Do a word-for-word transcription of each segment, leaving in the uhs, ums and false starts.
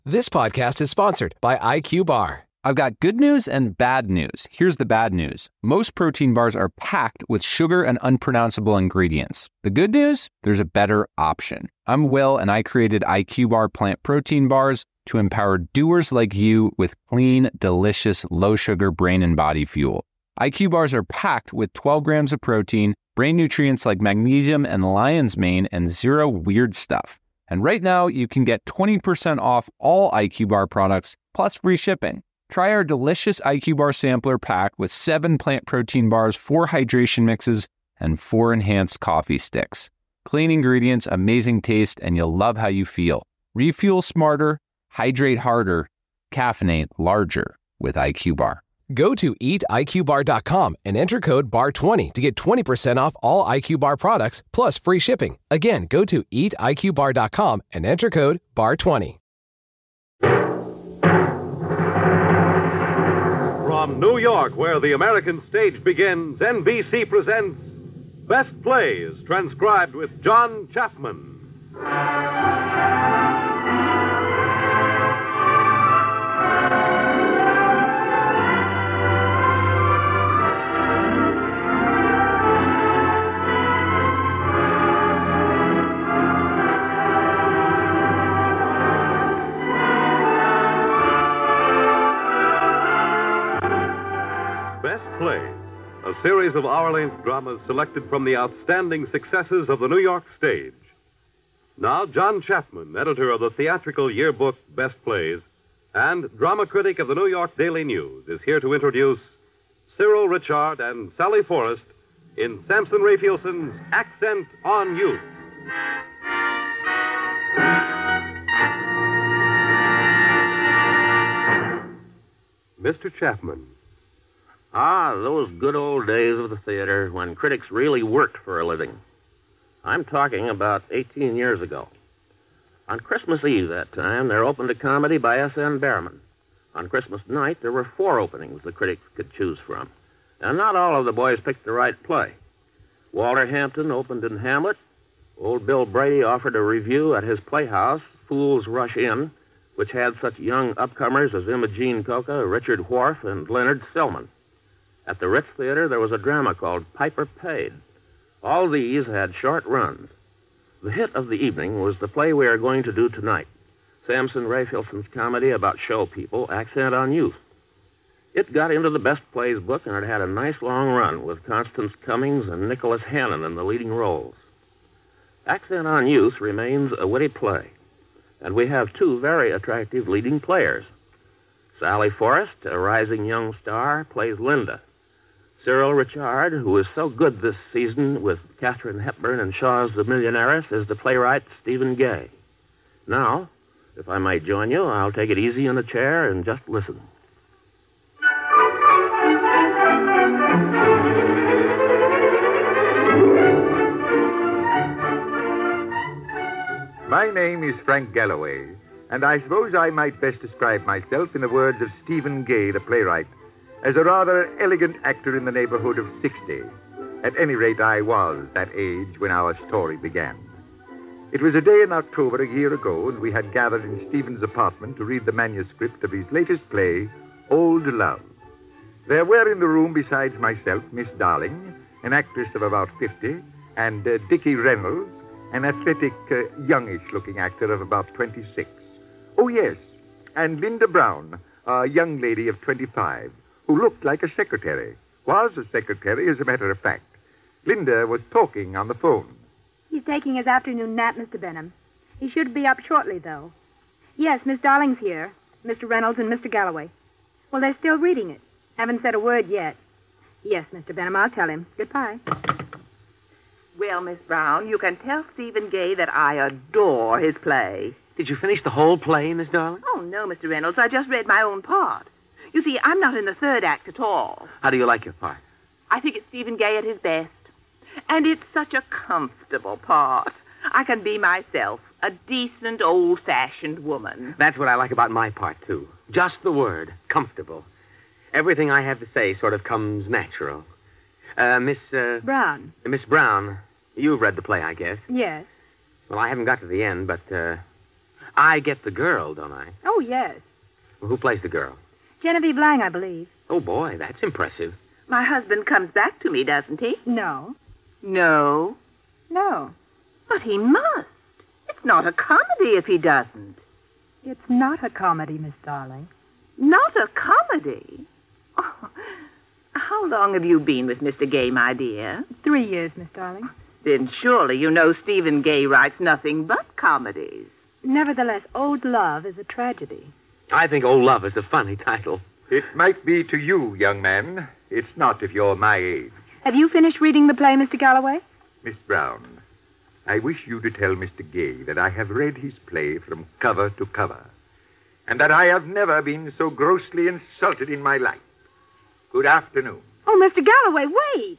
This podcast is sponsored by I Q Bar. I've got good news and bad news. Here's the bad news. Most protein bars are packed with sugar and unpronounceable ingredients. The good news? There's a better option. I'm Will, and I created I Q Bar plant protein bars to empower doers like you with clean, delicious, low-sugar brain and body fuel. I Q Bars are packed with twelve grams of protein, brain nutrients like magnesium and lion's mane, and zero weird stuff. And right now, you can get twenty percent off all I Q Bar products, plus free shipping. Try our delicious I Q Bar sampler pack with seven plant protein bars, four hydration mixes, and four enhanced coffee sticks. Clean ingredients, amazing taste, and you'll love how you feel. Refuel smarter, hydrate harder, caffeinate larger with I Q Bar. Go to eat I Q bar dot com and enter code B A R twenty to get twenty percent off all I Q Bar products plus free shipping. Again, go to eat I Q bar dot com and enter code B A R twenty. From New York, where the American stage begins, N B C presents Best Plays, transcribed with John Chapman. Plays, a series of hour-length dramas selected from the outstanding successes of the New York stage. Now, John Chapman, editor of the theatrical yearbook Best Plays and drama critic of the New York Daily News, is here to introduce Cyril Ritchard and Sally Forrest in Samson Raphaelson's Accent on Youth. Mister Chapman. Ah, those good old days of the theater when critics really worked for a living. I'm talking about eighteen years ago. On Christmas Eve that time, there opened a comedy by S N Behrman. On Christmas night, there were four openings the critics could choose from. And not all of the boys picked the right play. Walter Hampton opened in Hamlet. Old Bill Brady offered a review at his playhouse, Fools Rush In, which had such young upcomers as Imogene Coca, Richard Wharf, and Leonard Stillman. At the Ritz Theater, there was a drama called Piper Paid. All these had short runs. The hit of the evening was the play we are going to do tonight, Samson Raphaelson's comedy about show people, Accent on Youth. It got into the Best Plays book, and it had a nice long run with Constance Cummings and Nicholas Hannon in the leading roles. Accent on Youth remains a witty play, and we have two very attractive leading players. Sally Forrest, a rising young star, plays Linda. Cyril Ritchard, who is so good this season with Katharine Hepburn and Shaw's The Millionaires, is the playwright Stephen Gay. Now, if I might join you, I'll take it easy in a chair and just listen. My name is Frank Galloway, and I suppose I might best describe myself in the words of Stephen Gay, the playwright, as a rather elegant actor in the neighborhood of sixty. At any rate, I was that age when our story began. It was a day in October a year ago, and we had gathered in Stephen's apartment to read the manuscript of his latest play, Old Love. There were in the room, besides myself, Miss Darling, an actress of about fifty, and uh, Dickie Reynolds, an athletic, uh, youngish-looking actor of about twenty-six. Oh, yes, and Linda Brown, a young lady of twenty-five, who looked like a secretary. Was a secretary, as a matter of fact. Linda was talking on the phone. He's taking his afternoon nap, Mister Benham. He should be up shortly, though. Yes, Miss Darling's here. Mister Reynolds and Mister Galloway. Well, they're still reading it. Haven't said a word yet. Yes, Mister Benham, I'll tell him. Goodbye. Well, Miss Brown, you can tell Stephen Gay that I adore his play. Did you finish the whole play, Miss Darling? Oh, no, Mister Reynolds. I just read my own part. You see, I'm not in the third act at all. How do you like your part? I think it's Stephen Gay at his best. And it's such a comfortable part. I can be myself, a decent, old-fashioned woman. That's what I like about my part, too. Just the word, comfortable. Everything I have to say sort of comes natural. Uh, Miss, uh... Brown. Miss Brown, you've read the play, I guess. Yes. Well, I haven't got to the end, but, uh... I get the girl, don't I? Oh, yes. Well, who plays the girl? Genevieve Lang, I believe. Oh, boy, that's impressive. My husband comes back to me, doesn't he? No. No. No. But he must. It's not a comedy if he doesn't. It's not a comedy, Miss Darling. Not a comedy? Oh, how long have you been with Mister Gay, my dear? Three years, Miss Darling. Then surely you know Stephen Gay writes nothing but comedies. Nevertheless, Old Love is a tragedy. I think Old Love is a funny title. It might be to you, young man. It's not if you're my age. Have you finished reading the play, Mister Galloway? Miss Brown, I wish you to tell Mister Gay that I have read his play from cover to cover, and that I have never been so grossly insulted in my life. Good afternoon. Oh, Mister Galloway, wait!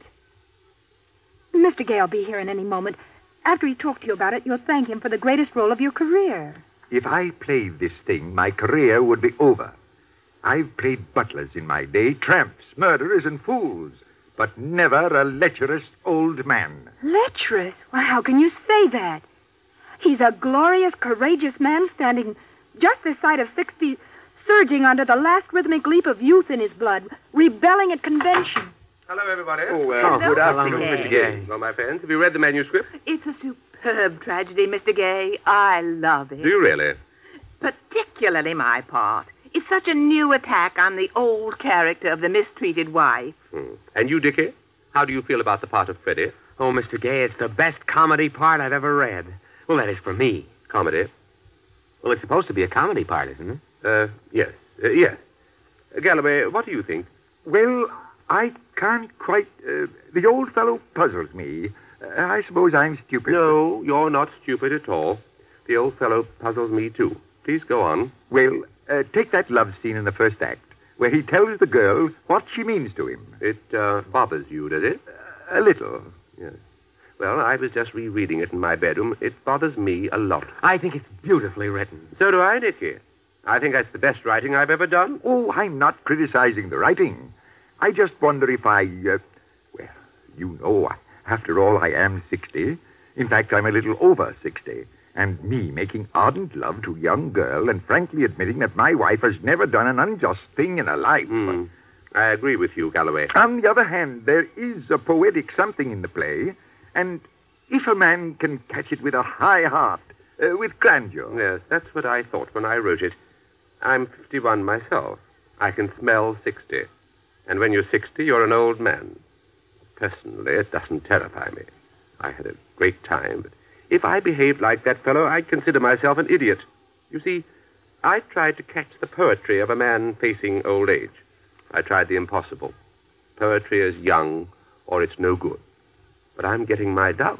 Mister Gay will be here in any moment. After he talked to you about it, you'll thank him for the greatest role of your career. If I played this thing, my career would be over. I've played butlers in my day, tramps, murderers, and fools, but never a lecherous old man. Lecherous? Why, how can you say that? He's a glorious, courageous man standing just this side of sixty, surging under the last rhythmic leap of youth in his blood, rebelling at convention. Hello, everybody. Oh, uh, Hello, good Mister afternoon, Gay. Mister Gay. Well, my friends, have you read the manuscript? It's a superb tragedy, Mister Gay. I love it. Do you really? Particularly my part. It's such a new attack on the old character of the mistreated wife. Hmm. And you, Dickie? How do you feel about the part of Freddie? Oh, Mister Gay, it's the best comedy part I've ever read. Well, that is for me. Comedy? Well, it's supposed to be a comedy part, isn't it? Uh, yes. Uh, yes. Uh, Galloway, what do you think? Well, I can't quite... Uh, the old fellow puzzles me. Uh, I suppose I'm stupid. No, you're not stupid at all. The old fellow puzzles me, too. Please go on. Well, uh, take that love scene in the first act, where he tells the girl what she means to him. It uh, bothers you, does it? Uh, a little. Yes. Well, I was just rereading it in my bedroom. It bothers me a lot. I think it's beautifully written. So do I, Dickie. I think that's the best writing I've ever done. Oh, I'm not criticizing the writing. I just wonder if I... Uh, well, you know, after all, I am sixty. In fact, I'm a little over sixty. And me making ardent love to a young girl and frankly admitting that my wife has never done an unjust thing in her life. Hmm. I agree with you, Galloway. On the other hand, there is a poetic something in the play, and if a man can catch it with a high heart, uh, with grandeur... Yes, that's what I thought when I wrote it. I'm fifty-one myself. I can smell sixty. And when you're sixty, you're an old man. Personally, it doesn't terrify me. I had a great time, but if I behaved like that fellow, I'd consider myself an idiot. You see, I tried to catch the poetry of a man facing old age. I tried the impossible. Poetry is young, or it's no good. But I'm getting my doubts.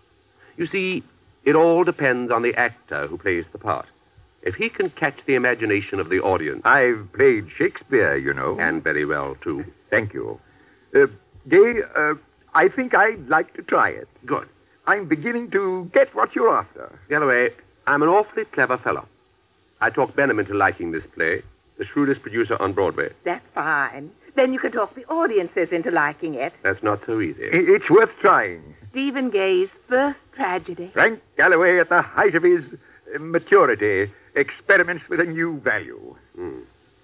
You see, it all depends on the actor who plays the part. If he can catch the imagination of the audience... I've played Shakespeare, you know. And very well, too. Thank you. Uh, Gay, uh, I think I'd like to try it. Good. I'm beginning to get what you're after. Galloway, I'm an awfully clever fellow. I talked Benham into liking this play, the shrewdest producer on Broadway. That's fine. Then you can talk the audiences into liking it. That's not so easy. I- It's worth trying. Stephen Gay's first tragedy. Frank Galloway at the height of his uh, maturity experiments with a new value. Hmm.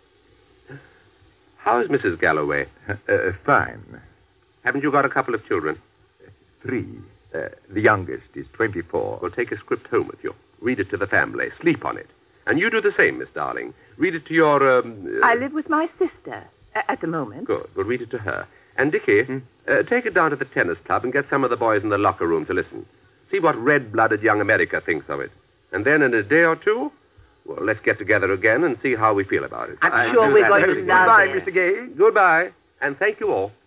How's Missus Galloway? Uh, fine. Haven't you got a couple of children? Three. Uh, the youngest is twenty-four. Well, take a script home with you. Read it to the family. Sleep on it. And you do the same, Miss Darling. Read it to your... Um, uh, I live with my sister uh, at the moment. Good. Well, read it to her. And, Dickie, hmm? uh, take it down to the tennis club and get some of the boys in the locker room to listen. See what red-blooded young America thinks of it. And then in a day or two, well, let's get together again and see how we feel about it. I'm I'll sure do we're that. going to Very love Goodbye, it. Mister Gay. Goodbye. And thank you all.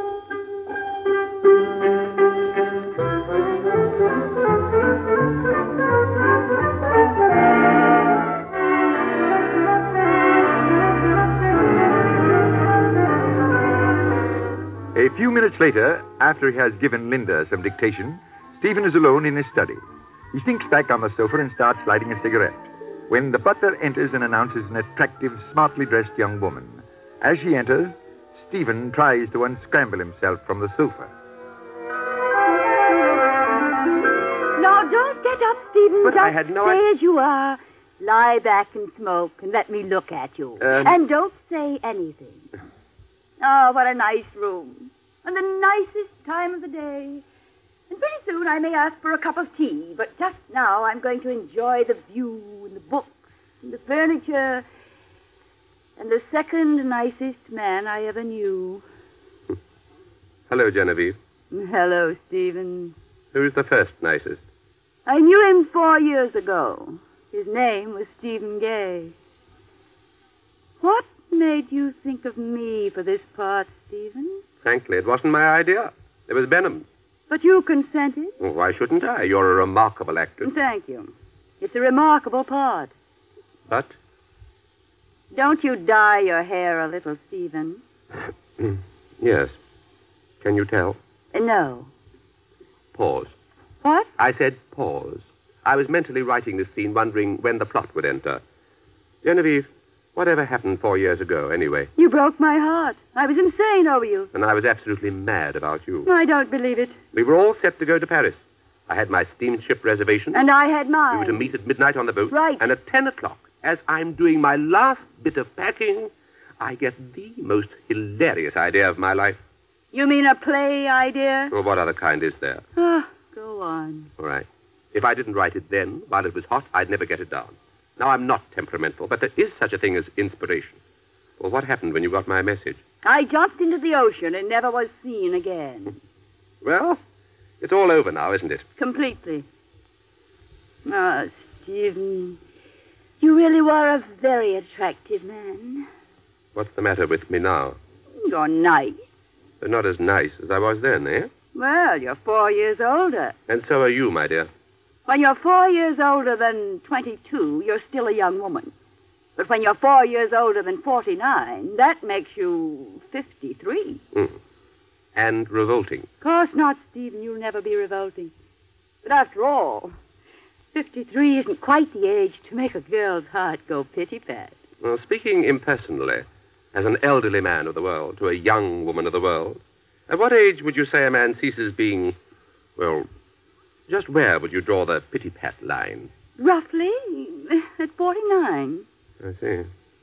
A few minutes later, after he has given Linda some dictation, Stephen is alone in his study. He sinks back on the sofa and starts lighting a cigarette, when the butler enters and announces an attractive, smartly dressed young woman. As she enters, Stephen tries to unscramble himself from the sofa. No, don't get up, Stephen. But Just I had no stay idea- as you are. Lie back and smoke and let me look at you. Um, and don't say anything. Oh, what a nice room. And the nicest time of the day. And pretty soon I may ask for a cup of tea, but just now I'm going to enjoy the view and the books and the furniture and the second nicest man I ever knew. Hello, Genevieve. Hello, Stephen. Who's the first nicest? I knew him four years ago. His name was Stephen Gay. What made you think of me for this part, Stephen? Frankly, it wasn't my idea. It was Benham's. But you consented? Well, why shouldn't I? You're a remarkable actress. Thank you. It's a remarkable part. But? Don't you dye your hair a little, Stephen? Yes. Can you tell? Uh, no. Pause. What? I said pause. I was mentally writing this scene, wondering when the plot would enter. Genevieve, whatever happened four years ago, anyway? You broke my heart. I was insane over you. And I was absolutely mad about you. I don't believe it. We were all set to go to Paris. I had my steamship reservation. And I had mine. We were to meet at midnight on the boat. Right. And at ten o'clock, as I'm doing my last bit of packing, I get the most hilarious idea of my life. You mean a play idea? Well, what other kind is there? Oh, go on. All right. If I didn't write it then, while it was hot, I'd never get it down. Now, I'm not temperamental, but there is such a thing as inspiration. Well, what happened when you got my message? I jumped into the ocean and never was seen again. Well, it's all over now, isn't it? Completely. Ah, oh, Stephen, you really were a very attractive man. What's the matter with me now? You're nice. But not as nice as I was then, eh? Well, you're four years older. And so are you, my dear. When you're four years older than twenty-two, you're still a young woman. But when you're four years older than forty-nine, that makes you fifty-three. Mm. And revolting. Of course not, Stephen. You'll never be revolting. But after all, fifty-three isn't quite the age to make a girl's heart go pitty-pat. Well, speaking impersonally, as an elderly man of the world to a young woman of the world, at what age would you say a man ceases being, well, just where would you draw the pity-pat line? Roughly at forty-nine. I see.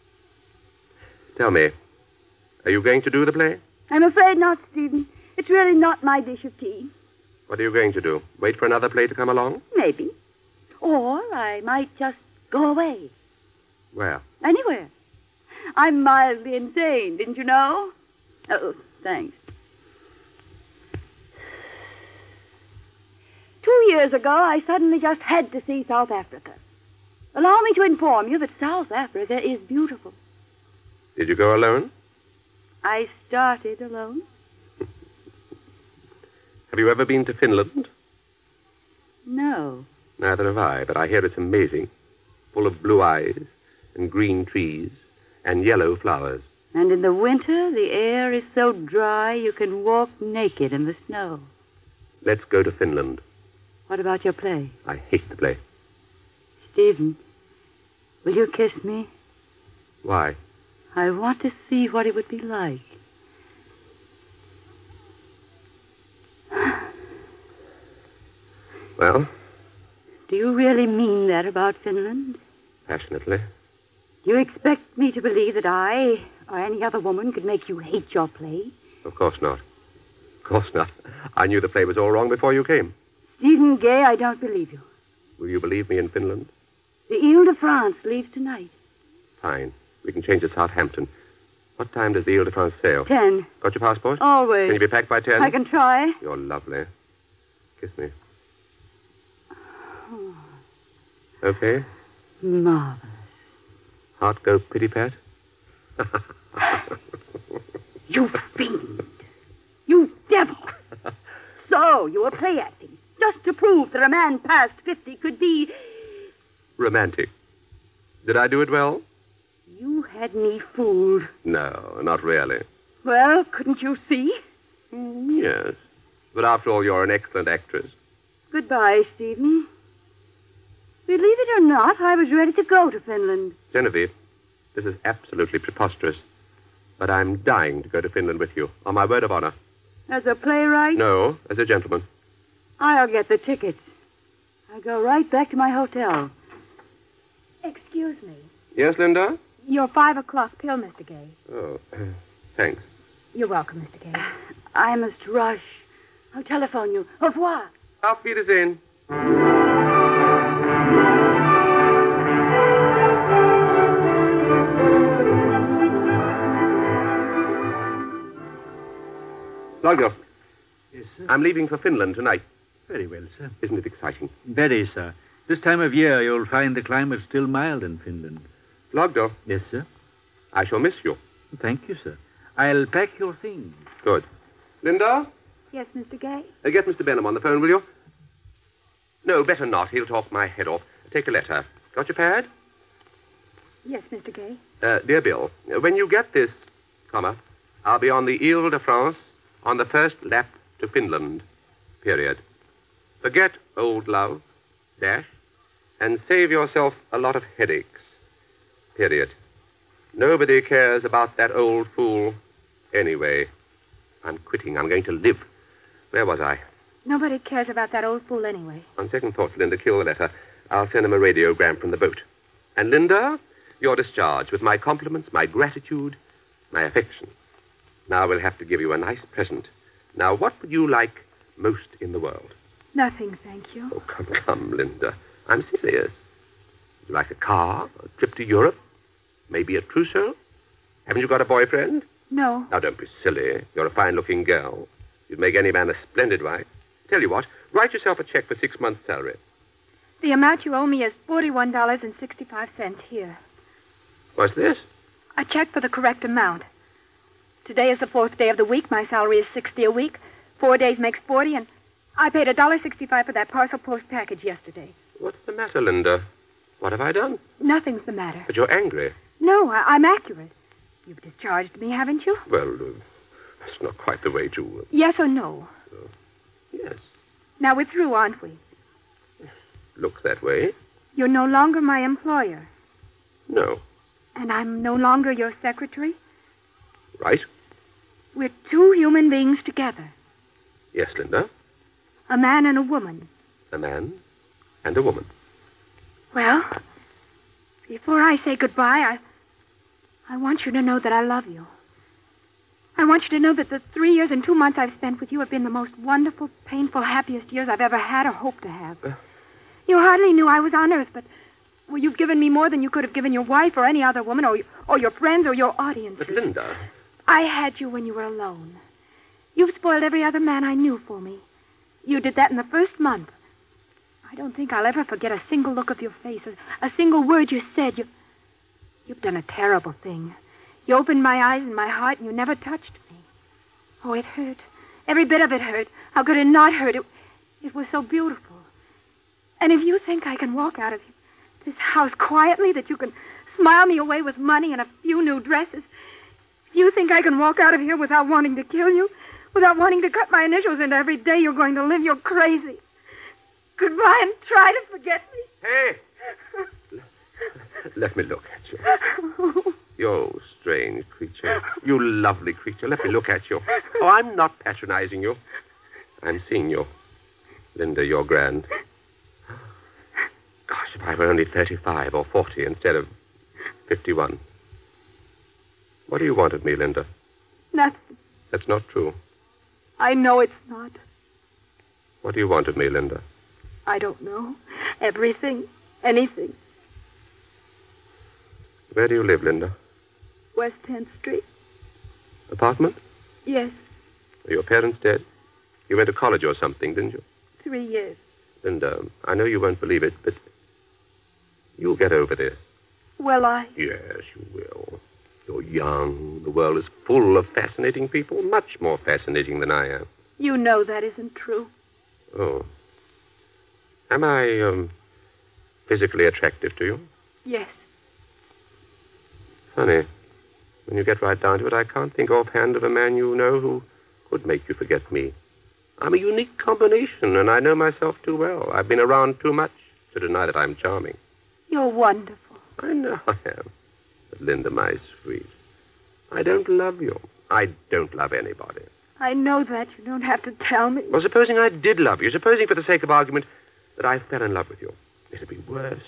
Tell me, are you going to do the play? I'm afraid not, Stephen. It's really not my dish of tea. What are you going to do? Wait for another play to come along? Maybe. Or I might just go away. Where? Anywhere. I'm mildly insane, didn't you know? Oh, thanks. Two years ago, I suddenly just had to see South Africa. Allow me to inform you that South Africa is beautiful. Did you go alone? I started alone. Have you ever been to Finland? No. Neither have I, but I hear it's amazing. Full of blue eyes and green trees and yellow flowers. And in the winter, the air is so dry you can walk naked in the snow. Let's go to Finland. What about your play? I hate the play. Stephen, will you kiss me? Why? I want to see what it would be like. Well? Do you really mean that about Finland? Passionately. Do you expect me to believe that I, or any other woman, could make you hate your play? Of course not. Of course not. I knew the play was all wrong before you came. Stephen Gay, I don't believe you. Will you believe me in Finland? The Ile de France leaves tonight. Fine. We can change at Southampton. What time does the Ile de France sail? Ten. Got your passport? Always. Can you be packed by ten? I can try. You're lovely. Kiss me. Okay? Marvelous. Heart go pitty-pat? You fiend. You devil. So, you were play acting, just to prove that a man past fifty could be... Romantic. Did I do it well? You had me fooled. No, not really. Well, couldn't you see? Mm, yes. But after all, you're an excellent actress. Goodbye, Stephen. Believe it or not, I was ready to go to Finland. Genevieve, this is absolutely preposterous. But I'm dying to go to Finland with you, on my word of honor. As a playwright? No, as a gentleman. I'll get the tickets. I go right back to my hotel. Excuse me. Yes, Linda? Your five o'clock pill, Mister Gay. Oh, uh, thanks. You're welcome, Mister Gay. I must rush. I'll telephone you. Au revoir. Auf Wiedersehen. Logdorf. Yes, sir. I'm leaving for Finland tonight. Very well, sir. Isn't it exciting? Very, sir. This time of year, you'll find the climate still mild in Finland. Logdorf. Yes, sir. I shall miss you. Thank you, sir. I'll pack your things. Good. Linda? Yes, Mister Gay? Uh, get Mister Benham on the phone, will you? No, better not. He'll talk my head off. Take a letter. Got your pad? Yes, Mister Gay. Uh, dear Bill, when you get this, comma, I'll be on the Ile de France on the first lap to Finland, period. Forget old love, dash, and save yourself a lot of headaches, period. Nobody cares about that old fool anyway. I'm quitting. I'm going to live. Where was I? Nobody cares about that old fool anyway. On second thoughts, Linda, kill the letter. I'll send him a radiogram from the boat. And Linda, you're discharged with my compliments, my gratitude, my affection. Now we'll have to give you a nice present. Now, what would you like most in the world? Nothing, thank you. Oh, come, come, Linda. I'm serious. Would you like a car, a trip to Europe, maybe a trousseau? Haven't you got a boyfriend? No. Now, don't be silly. You're a fine-looking girl. You'd make any man a splendid wife. Tell you what, write yourself a check for six months' salary. The amount you owe me is forty-one dollars and sixty-five cents here. What's this? A check for the correct amount. Today is the fourth day of the week. My salary is sixty a week. Four days makes forty, and I paid one dollar and sixty-five cents for that parcel post package yesterday. What's the matter, Linda? What have I done? Nothing's the matter. But you're angry. No, I- I'm accurate. You've discharged me, haven't you? Well, uh, that's not quite the way to... Uh, Yes or no? uh, yes. Now, we're through, aren't we? Looks that way. You're no longer my employer. No. And I'm no longer your secretary. Right? We're two human beings together. Yes, Linda. A man and a woman. A man and a woman. Well, before I say goodbye, I... I want you to know that I love you. I want you to know that the three years and two months I've spent with you have been the most wonderful, painful, happiest years I've ever had or hope to have. Uh. You hardly knew I was on Earth, but... Well, you've given me more than you could have given your wife or any other woman or, or your friends or your audience. But, Linda... I had you when you were alone. You've spoiled every other man I knew for me. You did that in the first month. I don't think I'll ever forget a single look of your face, a, a single word you said. You, you've done a terrible thing. You opened my eyes and my heart, and you never touched me. Oh, it hurt. Every bit of it hurt. How could it not hurt? It, it was so beautiful. And if you think I can walk out of this house quietly, that you can smile me away with money and a few new dresses, if you think I can walk out of here without wanting to kill you, without wanting to cut my initials into every day you're going to live, you're crazy. Goodbye, and try to forget me. Hey! Let me look at you. You strange creature. You lovely creature. Let me look at you. Oh, I'm not patronizing you. I'm seeing you. Linda, you're grand. Gosh, if I were only thirty-five or forty instead of fifty-one. What do you want of me, Linda? Nothing. That's not true. I know it's not. What do you want of me, Linda? I don't know. Everything. Anything. Where do you live, Linda? West tenth Street. Apartment? Yes. Are your parents dead? You went to college or something, didn't you? Three years. Linda, I know you won't believe it, but you'll get over this. Will I? Yes, you will. You're young. The world is full of fascinating people, much more fascinating than I am. You know that isn't true. Oh. Am I, um, physically attractive to you? Yes. Funny. When you get right down to it, I can't think offhand of a man you know who could make you forget me. I'm a unique combination, and I know myself too well. I've been around too much to deny that I'm charming. You're wonderful. I know I am. But, Linda, my sweet, I don't love you. I don't love anybody. I know that. You don't have to tell me. Well, supposing I did love you, supposing for the sake of argument that I fell in love with you, it'd be worse,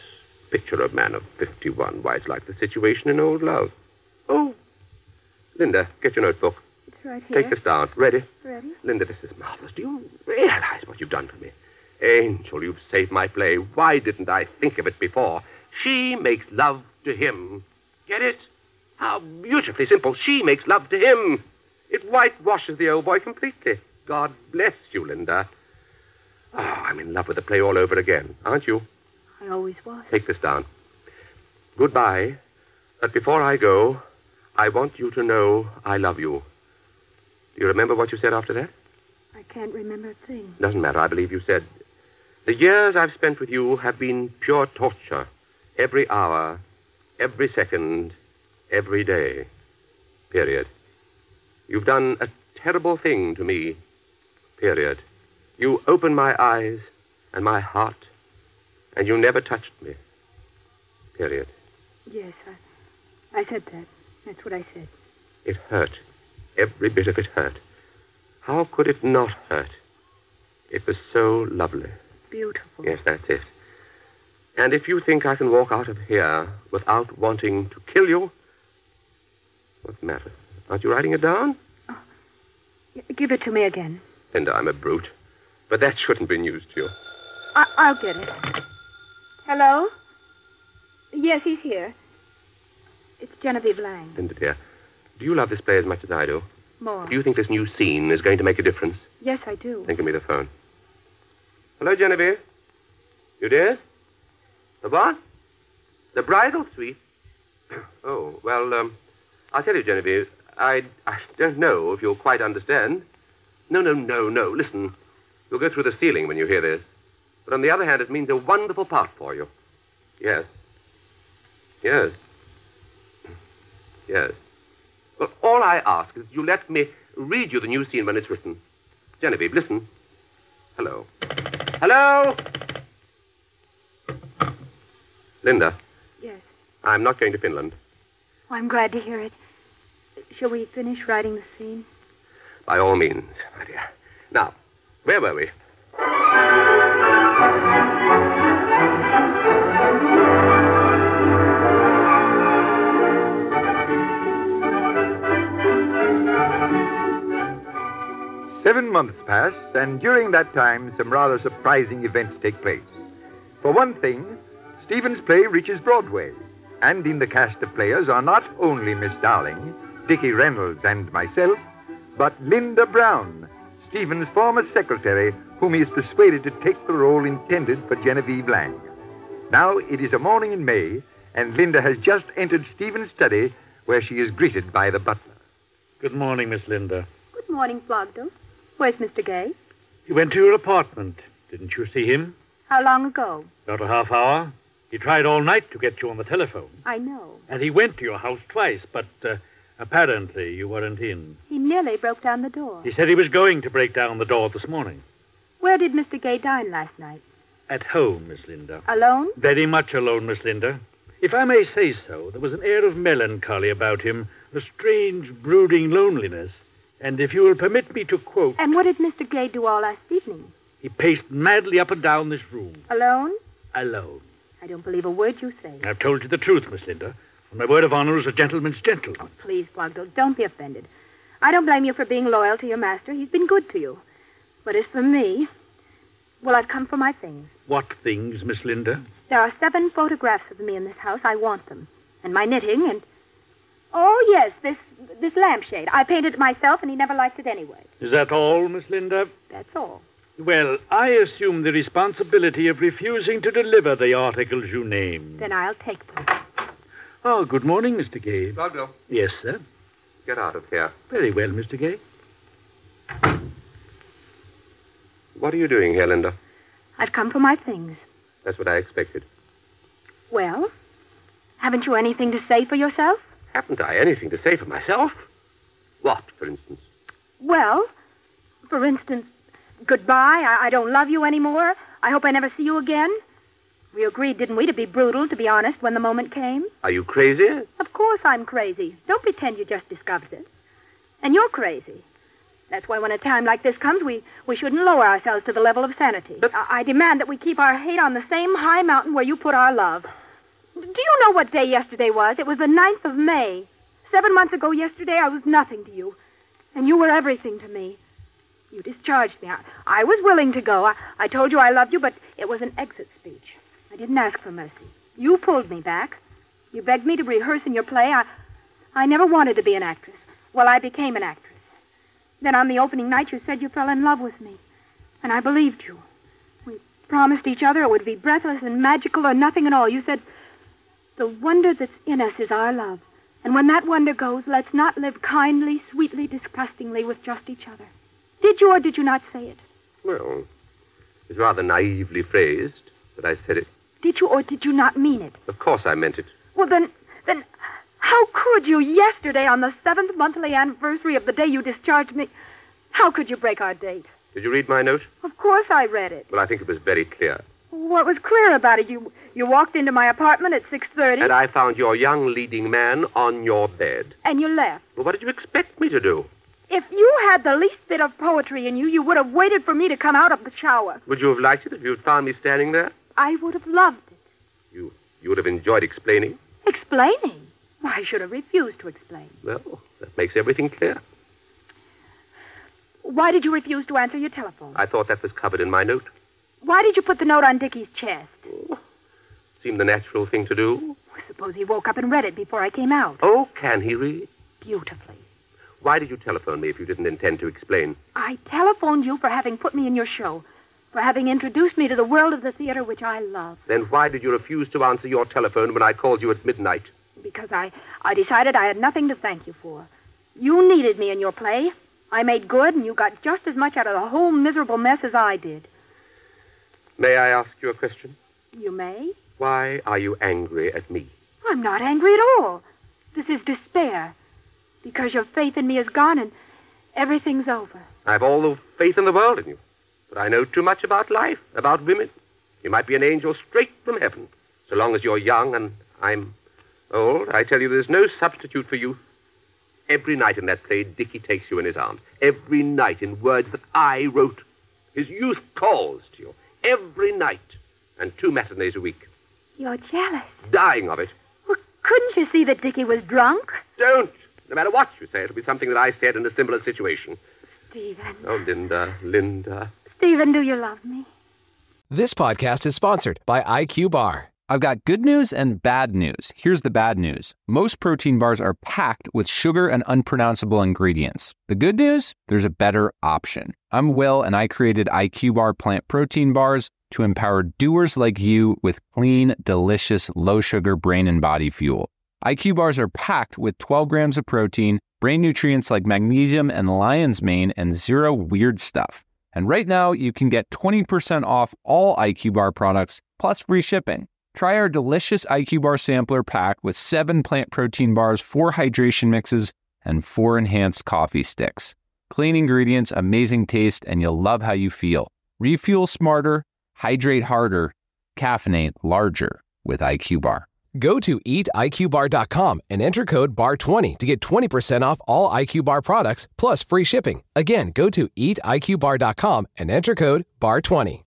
Picture a man of fifty-one. Why, it's like the situation in Old Love. Oh, Linda, get your notebook. It's right here. Take this down. Ready? Ready. Linda, this is marvelous. Do you realize what you've done for me? Angel, you've saved my play. Why didn't I think of it before? She makes love to him. Get it? How beautifully simple. She makes love to him. It whitewashes the old boy completely. God bless you, Linda. Oh, I'm in love with the play all over again, aren't you? I always was. Take this down. Goodbye. But before I go, I want you to know I love you. Do you remember what you said after that? I can't remember a thing. Doesn't matter. I believe you said, the years I've spent with you have been pure torture. Every hour, every second, every day. Period. You've done a terrible thing to me. Period. You opened my eyes and my heart, and you never touched me. Period. Yes, I, I said that. That's what I said. It hurt. Every bit of it hurt. How could it not hurt? It was so lovely. Beautiful. Yes, that's it. And if you think I can walk out of here without wanting to kill you, what's the matter? Aren't you writing it down? Oh, give it to me again. Linda, I'm a brute. But that shouldn't be news to you. I- I'll get it. Hello? Yes, he's here. It's Genevieve Lang. Linda, dear, do you love this play as much as I do? More. Do you think this new scene is going to make a difference? Yes, I do. Then give me the phone. Hello, Genevieve. You dear? The what? The bridal suite? Oh, well, um, I'll tell you, Genevieve, I, I don't know if you'll quite understand. No, no, no, no. Listen, you'll go through the ceiling when you hear this. But on the other hand, it means a wonderful part for you. Yes. Yes. Yes. Well, all I ask is you let me read you the new scene when it's written. Genevieve, listen. Hello. Hello? Linda. Yes. I'm not going to Finland. Oh, I'm glad to hear it. Shall we finish writing the scene? By all means, my dear. Now, where were we? Seven months pass, and during that time, some rather surprising events take place. For one thing, Stephen's play reaches Broadway, and in the cast of players are not only Miss Darling, Dickie Reynolds, and myself, but Linda Brown, Stephen's former secretary, whom he is persuaded to take the role intended for Genevieve Lang. Now it is a morning in May, and Linda has just entered Stephen's study, where she is greeted by the butler. Good morning, Miss Linda. Good morning, Flogdell. Where's Mister Gay? He went to your apartment. Didn't you see him? How long ago? About a half hour. He tried all night to get you on the telephone. I know. And he went to your house twice, but uh, apparently you weren't in. He nearly broke down the door. He said he was going to break down the door this morning. Where did Mister Gay dine last night? At home, Miss Linda. Alone? Very much alone, Miss Linda. If I may say so, there was an air of melancholy about him, a strange, brooding loneliness. And if you will permit me to quote... And what did Mister Gay do all last evening? He paced madly up and down this room. Alone? Alone. I don't believe a word you say. I've told you the truth, Miss Linda. On my word of honor as a gentleman's gentleman. Oh, please, Flogdell, don't be offended. I don't blame you for being loyal to your master. He's been good to you. But as for me, well, I've come for my things. What things, Miss Linda? There are seven photographs of me in this house. I want them. And my knitting and... Oh, yes, this this lampshade. I painted it myself, and he never liked it anyway. Is that all, Miss Linda? That's all. Well, I assume the responsibility of refusing to deliver the articles you named. Then I'll take them. Oh, good morning, Mister Gay. Flogdell. Yes, sir. Get out of here. Very well, Mister Gay. What are you doing here, Linda? I've come for my things. That's what I expected. Well, haven't you anything to say for yourself? Haven't I anything to say for myself? What, for instance? Well, for instance, goodbye. I, I don't love you anymore. I hope I never see you again. We agreed, didn't we, to be brutal, to be honest, when the moment came? Are you crazy? Of course I'm crazy. Don't pretend you just discovered it. And you're crazy. That's why when a time like this comes, we, we shouldn't lower ourselves to the level of sanity. But... I, I demand that we keep our hate on the same high mountain where you put our love. Do you know what day yesterday was? It was the ninth of May. Seven months ago yesterday, I was nothing to you. And you were everything to me. You discharged me. I, I was willing to go. I, I told you I loved you, but it was an exit speech. I didn't ask for mercy. You pulled me back. You begged me to rehearse in your play. I, I never wanted to be an actress. Well, I became an actress. Then on the opening night, you said you fell in love with me. And I believed you. We promised each other it would be breathless and magical or nothing at all. You said, the wonder that's in us is our love. And when that wonder goes, let's not live kindly, sweetly, disgustingly with just each other. Did you or did you not say it? Well, it's rather naively phrased, but I said it. Did you or did you not mean it? Of course I meant it. Well, then, then how could you yesterday on the seventh monthly anniversary of the day you discharged me, how could you break our date? Did you read my note? Of course I read it. Well, I think it was very clear. What was clear about it? You you walked into my apartment at six thirty. And I found your young leading man on your bed. And you left. Well, what did you expect me to do? If you had the least bit of poetry in you, you would have waited for me to come out of the shower. Would you have liked it if you had found me standing there? I would have loved it. You you would have enjoyed explaining? Explaining? Why, I should have refused to explain. Well, that makes everything clear. Why did you refuse to answer your telephone? I thought that was covered in my note. Why did you put the note on Dickie's chest? Oh, seemed the natural thing to do. Suppose he woke up and read it before I came out. Oh, can he read? Beautifully. Why did you telephone me if you didn't intend to explain? I telephoned you for having put me in your show, for having introduced me to the world of the theater, which I love. Then why did you refuse to answer your telephone when I called you at midnight? Because I, I decided I had nothing to thank you for. You needed me in your play. I made good, and you got just as much out of the whole miserable mess as I did. May I ask you a question? You may. Why are you angry at me? I'm not angry at all. This is despair. Because your faith in me is gone and everything's over. I've all the faith in the world in you. But I know too much about life, about women. You might be an angel straight from heaven. So long as you're young and I'm old, I tell you there's no substitute for youth. Every night in that play, Dickie takes you in his arms. Every night in words that I wrote. His youth calls to you. Every night. And two matinees a week. You're jealous. Dying of it. Well, couldn't you see that Dickie was drunk? Don't. No matter what you say, it'll be something that I said in a similar situation. Stephen. Oh, Linda, Linda. Stephen, do you love me? This podcast is sponsored by I Q Bar. I've got good news and bad news. Here's the bad news. Most protein bars are packed with sugar and unpronounceable ingredients. The good news? There's a better option. I'm Will, and I created I Q Bar plant protein bars to empower doers like you with clean, delicious, low-sugar brain and body fuel. I Q bars are packed with twelve grams of protein, brain nutrients like magnesium and lion's mane, and zero weird stuff. And right now, you can get twenty percent off all I Q Bar products, plus free shipping. Try our delicious I Q Bar sampler pack with seven plant protein bars, four hydration mixes, and four enhanced coffee sticks. Clean ingredients, amazing taste, and you'll love how you feel. Refuel smarter, hydrate harder, caffeinate larger with I Q Bar. Go to eat I Q bar dot com and enter code B A R twenty to get twenty percent off all I Q Bar products, plus free shipping. Again, go to eat I Q bar dot com and enter code B A R twenty.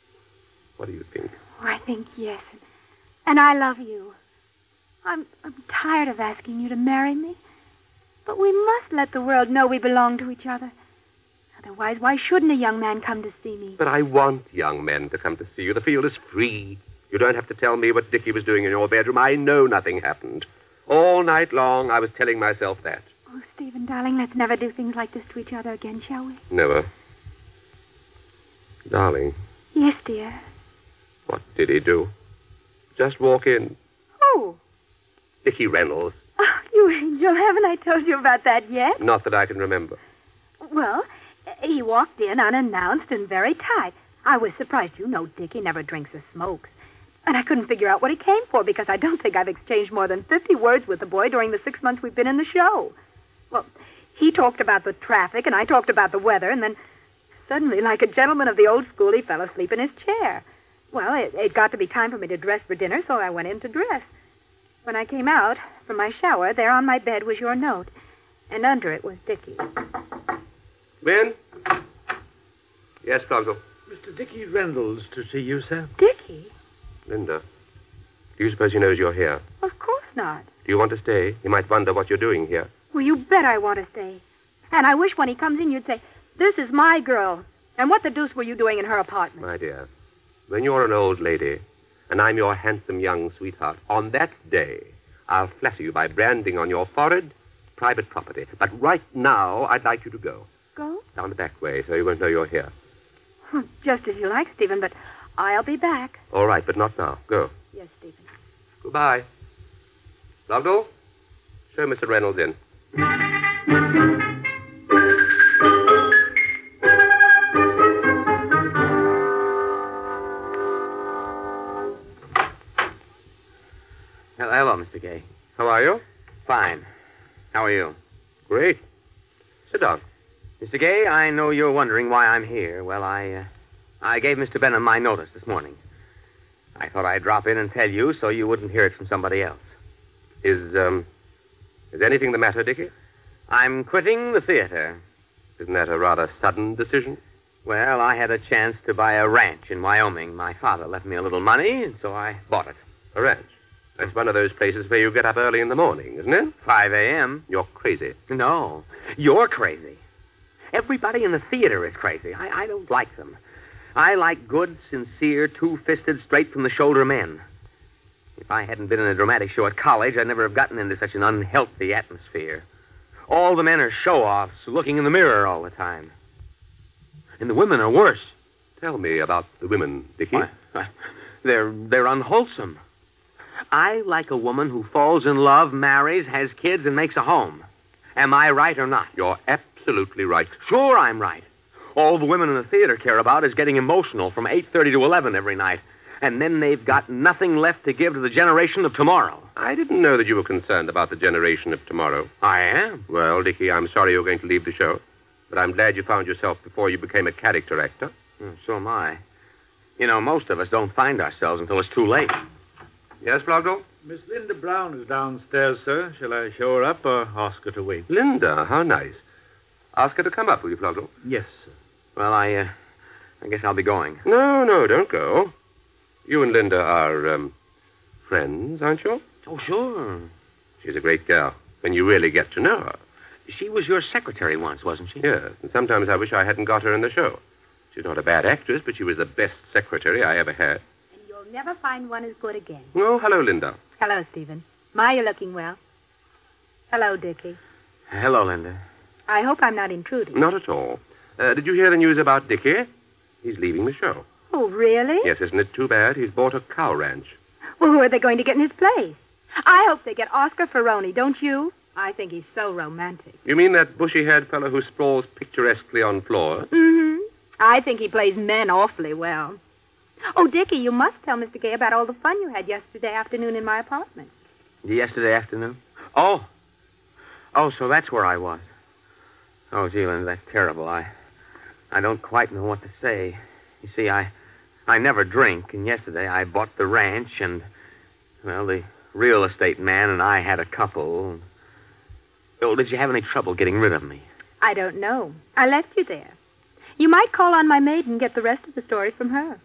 What do you think? Oh, I think yes. And I love you. I'm, I'm tired of asking you to marry me. But we must let the world know we belong to each other. Otherwise, why shouldn't a young man come to see me? But I want young men to come to see you. The field is free. You don't have to tell me what Dickie was doing in your bedroom. I know nothing happened. All night long, I was telling myself that. Oh, Stephen, darling, let's never do things like this to each other again, shall we? Never. Darling. Yes, dear. What did he do? Just walk in. Who? Dickie Reynolds. Oh, you angel, haven't I told you about that yet? Not that I can remember. Well, he walked in unannounced and very tight. I was surprised. You know Dickie never drinks or smokes. And I couldn't figure out what he came for because I don't think I've exchanged more than fifty words with the boy during the six months we've been in the show. Well, he talked about the traffic and I talked about the weather, and then suddenly, like a gentleman of the old school, he fell asleep in his chair. Well, it, it got to be time for me to dress for dinner, so I went in to dress. When I came out from my shower, there on my bed was your note, and under it was Dickie. Ben? Yes, Plumsville. Mister Dickie Reynolds to see you, sir. Dickie? Linda, Do you suppose he knows you're here? Of course not. Do you want to stay? He might wonder what you're doing here. Well, you bet I want to stay. And I wish when he comes in you'd say, this is my girl. And what the deuce were you doing in her apartment? My dear, when you're an old lady and I'm your handsome young sweetheart, on that day, I'll flatter you by branding on your forehead private property. But right now, I'd like you to go. Go? Down the back way, so he won't know you're here. Just as you like, Stephen, but I'll be back. All right, but not now. Go. Yes, Stephen. Goodbye. Lovedall, show Mister Reynolds in. Hello, Mister Gay. How are you? Fine. How are you? Great. Sit down. Mister Gay, I know you're wondering why I'm here. Well, I, uh, I gave Mister Benham my notice this morning. I thought I'd drop in and tell you so you wouldn't hear it from somebody else. Is, um, is anything the matter, Dickie? I'm quitting the theater. Isn't that a rather sudden decision? Well, I had a chance to buy a ranch in Wyoming. My father left me a little money, and so I bought it. A ranch? That's one of those places where you get up early in the morning, isn't it? five a.m. You're crazy. No, you're crazy. Everybody in the theater is crazy. I, I don't like them. I like good, sincere, two-fisted, straight-from-the-shoulder men. If I hadn't been in a dramatic show at college, I'd never have gotten into such an unhealthy atmosphere. All the men are show-offs, looking in the mirror all the time. And the women are worse. Tell me about the women, Dickie. Why, why, they're, they're unwholesome. I like a woman who falls in love, marries, has kids, and makes a home. Am I right or not? You're absolutely right. Sure I'm right. All the women in the theater care about is getting emotional from eight thirty to eleven every night. And then they've got nothing left to give to the generation of tomorrow. I didn't know that you were concerned about the generation of tomorrow. I am. Well, Dickie, I'm sorry you're going to leave the show. But I'm glad you found yourself before you became a character actor. Mm, so am I. You know, most of us don't find ourselves until it's too late. Yes, Blogdell? Miss Linda Brown is downstairs, sir. Shall I show her up or ask her to wait? Linda, how nice. Ask her to come up, will you, Blogdell? Yes, sir. Well, I, uh, I guess I'll be going. No, no, don't go. You and Linda are, um, friends, aren't you? Oh, sure. She's a great girl, when you really get to know her. She was your secretary once, wasn't she? Yes, and sometimes I wish I hadn't got her in the show. She's not a bad actress, but she was the best secretary I ever had. And you'll never find one as good again. Oh, hello, Linda. Hello, Stephen. My, you're looking well. Hello, Dickie. Hello, Linda. I hope I'm not intruding. Not at all. Uh, did you hear the news about Dickie? He's leaving the show. Oh, really? Yes, isn't it too bad? He's bought a cow ranch. Well, who are they going to get in his place? I hope they get Oscar Ferroni, don't you? I think he's so romantic. You mean that bushy-haired fellow who sprawls picturesquely on floors? Mm-hmm. I think he plays men awfully well. Oh, Dickie, you must tell Mister Gay about all the fun you had yesterday afternoon in my apartment. Yesterday afternoon? Oh. Oh, so that's where I was. Oh, gee, Linda, that's terrible. I I don't quite know what to say. You see, I I never drink, and yesterday I bought the ranch, and, well, the real estate man and I had a couple. Oh, did you have any trouble getting rid of me? I don't know. I left you there. You might call on my maid and get the rest of the story from her.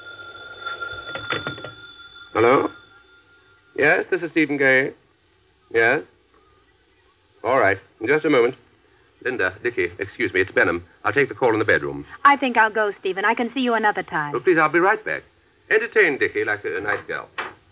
Hello? Yes, this is Stephen Gay. Yes? All right. In just a moment. Linda, Dickie, excuse me, it's Benham. I'll take the call in the bedroom. I think I'll go, Stephen. I can see you another time. Oh, please, I'll be right back. Entertain Dickie like a, a nice girl.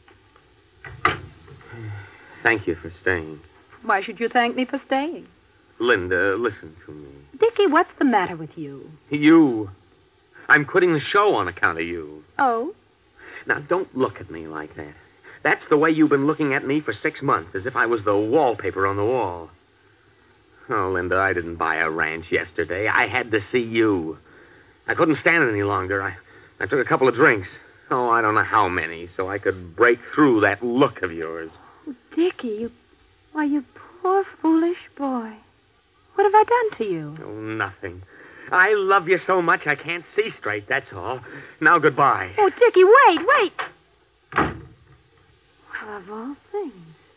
Thank you for staying. Why should you thank me for staying? Linda, listen to me. Dickie, what's the matter with you? You. I'm quitting the show on account of you. Oh? Now, don't look at me like that. That's the way you've been looking at me for six months, as if I was the wallpaper on the wall. Oh, Linda, I didn't buy a ranch yesterday. I had to see you. I couldn't stand it any longer. I, I took a couple of drinks. Oh, I don't know how many, so I could break through that look of yours. Oh, Dickie, you... Why, you poor, foolish boy. What have I done to you? Oh, nothing. I love you so much I can't see straight, that's all. Now, goodbye. Oh, Dickie, wait, wait. Well, of all things.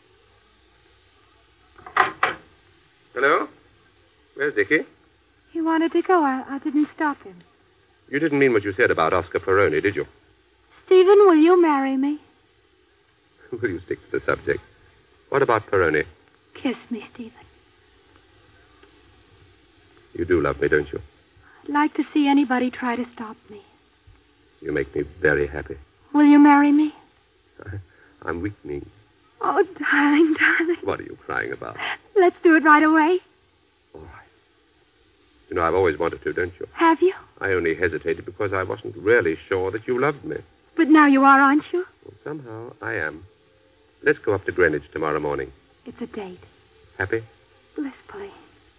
Hello? Where's Dickie? He wanted to go. I, I didn't stop him. You didn't mean what you said about Oscar Ferroni, did you? Stephen, will you marry me? Will you stick to the subject? What about Peroni? Kiss me, Stephen. You do love me, don't you? I'd like to see anybody try to stop me. You make me very happy. Will you marry me? I, I'm weakening. Oh, darling, darling. What are you crying about? Let's do it right away. All right. You know, I've always wanted to, don't you? Have you? I only hesitated because I wasn't really sure that you loved me. But now you are, aren't you? Well, somehow I am. Let's go up to Greenwich tomorrow morning. It's a date. Happy? Blissfully.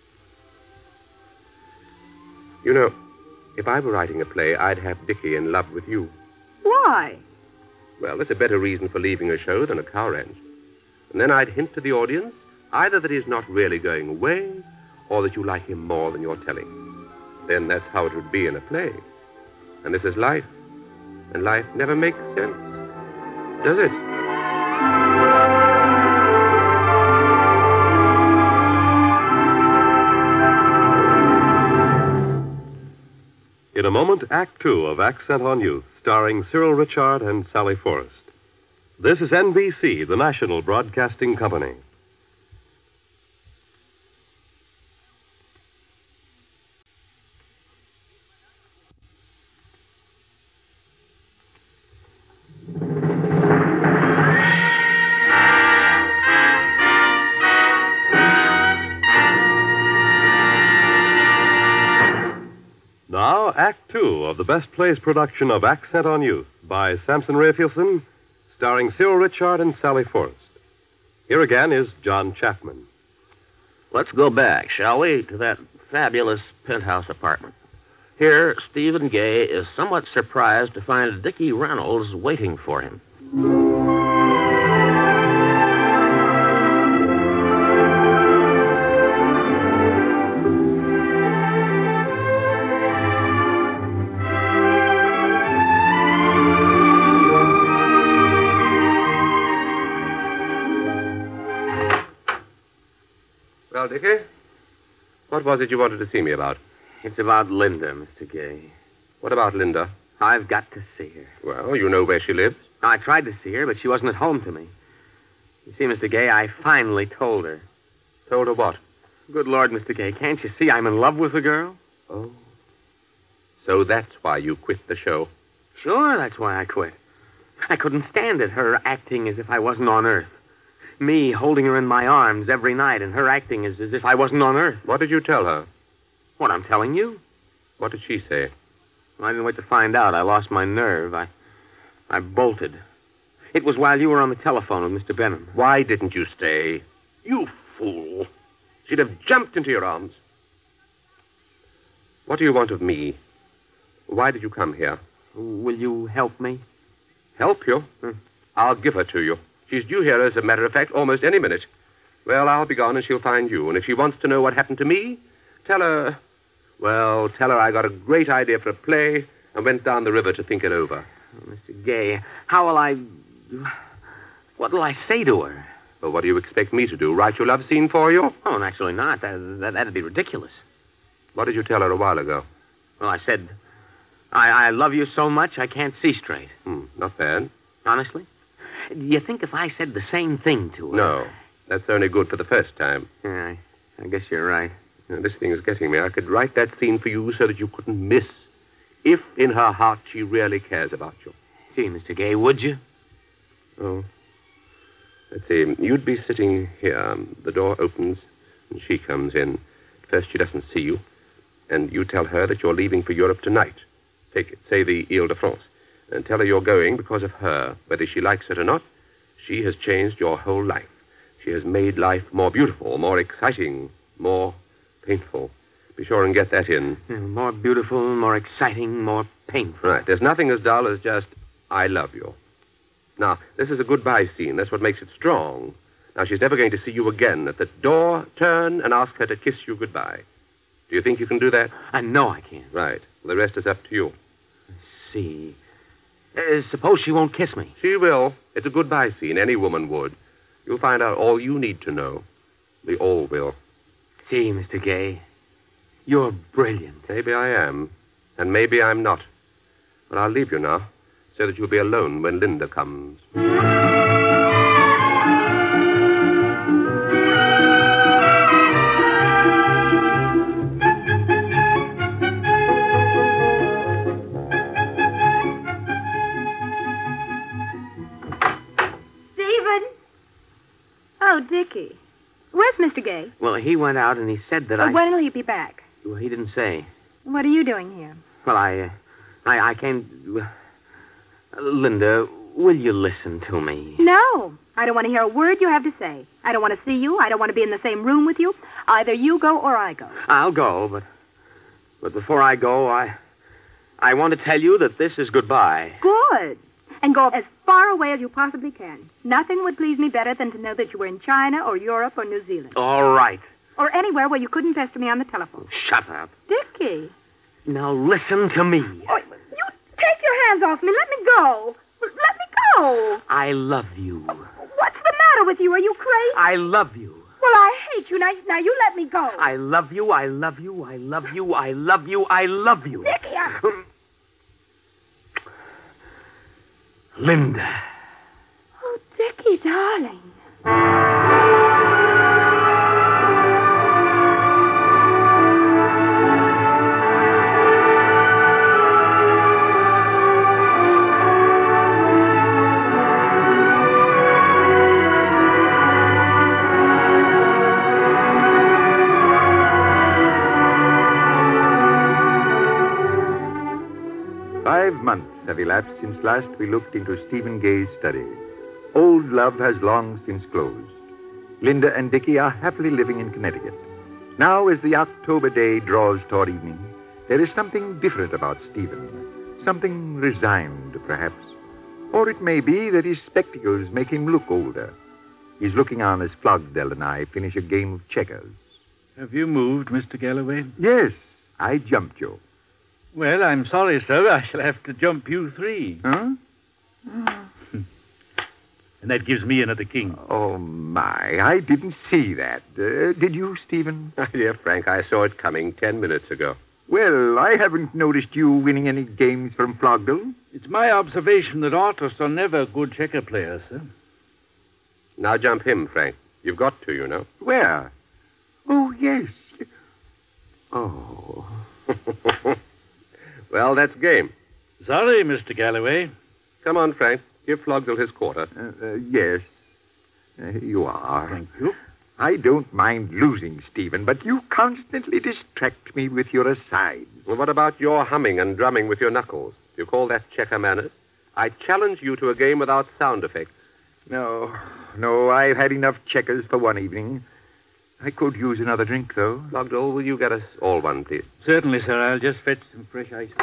You know, if I were writing a play, I'd have Dickie in love with you. Why? Well, there's a better reason for leaving a show than a cow ranch. And then I'd hint to the audience either that he's not really going away or that you like him more than you're telling. Then that's how it would be in a play. And this is life. And life never makes sense, does it? In a moment, Act Two of Accent on Youth, starring Cyril Ritchard and Sally Forrest. This is N B C, the national broadcasting company. Now, Act Two of the Best Plays production of Accent on Youth by Samson Raphaelson, starring Cyril Ritchard and Sally Forrest. Here again is John Chapman. Let's go back, shall we, to that fabulous penthouse apartment. Here, Stephen Gay is somewhat surprised to find Dickie Reynolds waiting for him. Well, Dickie, what was it you wanted to see me about? It's about Linda, Mister Gay. What about Linda? I've got to see her. Well, you know where she lives. I tried to see her, but she wasn't at home to me. You see, Mister Gay, I finally told her. Told her what? Good Lord, Mister Gay, can't you see I'm in love with the girl? Oh. So that's why you quit the show. Sure, that's why I quit. I couldn't stand it, her acting as if I wasn't on Earth. Me holding her in my arms every night and her acting as, as if I wasn't on Earth. What did you tell her? What I'm telling you? What did she say? Well, I didn't wait to find out. I lost my nerve. I I bolted. It was while you were on the telephone with Mister Benham. Why didn't you stay? You fool. She'd have jumped into your arms. What do you want of me? Why did you come here? Will you help me? Help you? Hmm. I'll give her to you. She's due here, as a matter of fact, almost any minute. Well, I'll be gone and she'll find you. And if she wants to know what happened to me, tell her... Well, tell her I got a great idea for a play and went down the river to think it over. Oh, Mister Gay, how will I... What'll I say to her? Well, what do you expect me to do? Write your love scene for you? Oh, naturally not. That, that, that'd be ridiculous. What did you tell her a while ago? Well, I said, I, I love you so much I can't see straight. Hmm, not bad. Honestly? Do you think if I said the same thing to her... No. That's only good for the first time. Yeah, I, I guess you're right. Now, this thing is getting me. I could write that scene for you so that you couldn't miss if in her heart she really cares about you. See, Mister Gay, would you? Oh. Let's see. You'd be sitting here. The door opens and she comes in. At first she doesn't see you. And you tell her that you're leaving for Europe tonight. Take it. Say the Ile-de-France. And tell her you're going because of her. Whether she likes it or not, she has changed your whole life. She has made life more beautiful, more exciting, more painful. Be sure and get that in. Yeah, more beautiful, more exciting, more painful. Right. There's nothing as dull as just, I love you. Now, this is a goodbye scene. That's what makes it strong. Now, she's never going to see you again. At the door, turn and ask her to kiss you goodbye. Do you think you can do that? I know I can. Right. Well, the rest is up to you. I see. Uh, suppose she won't kiss me. She will. It's a goodbye scene. Any woman would. You'll find out all you need to know. We all will. See, Mister Gay, you're brilliant. Maybe I am, and maybe I'm not. But I'll leave you now, so that you'll be alone when Linda comes. Where's Mister Gay? Well, he went out and he said that Uh, I... when will he be back? Well, he didn't say. What are you doing here? Well, I... Uh, I, I came... Uh, Linda, will you listen to me? No. I don't want to hear a word you have to say. I don't want to see you. I don't want to be in the same room with you. Either you go or I go. I'll go, but... But before I go, I... I want to tell you that this is goodbye. Good. And go as far away as you possibly can. Nothing would please me better than to know that you were in China or Europe or New Zealand. All right. Or anywhere where you couldn't pester me on the telephone. Shut up. Dickie. Now listen to me. Oh, you take your hands off me. Let me go. Let me go. I love you. What's the matter with you? Are you crazy? I love you. Well, I hate you. Now, now you let me go. I love you, I love you, I love you, I love you, I love you. Dickie, I... Linda. Oh, Dickie, darling. Five months have elapsed since last we looked into Stephen Gay's study. Old love has long since closed. Linda and Dickie are happily living in Connecticut. Now, as the October day draws toward evening, there is something different about Stephen. Something resigned, perhaps. Or it may be that his spectacles make him look older. He's looking on as Flogdell and I finish a game of checkers. Have you moved, Mister Galloway? Yes, I jumped you. Well, I'm sorry, sir. I shall have to jump you three. Huh? And that gives me another king. Oh, my. I didn't see that. Uh, did you, Stephen? My dear Frank, I saw it coming ten minutes ago. Well, I haven't noticed you winning any games from Flogdell. It's my observation that artists are never good checker players, sir. Now jump him, Frank. You've got to, you know. Where? Oh, yes. Oh. Well, that's game. Sorry, Mister Galloway. Come on, Frank. Give Flogdell his quarter. Uh, uh, yes. Uh, you are. Thank you. I don't mind losing, Stephen, but you constantly distract me with your asides. Well, what about your humming and drumming with your knuckles? Do you call that checker manners? I challenge you to a game without sound effects. No, no, I've had enough checkers for one evening. I could use another drink, though. Flogdell, will you get us all one, please? Certainly, sir. I'll just fetch some fresh ice.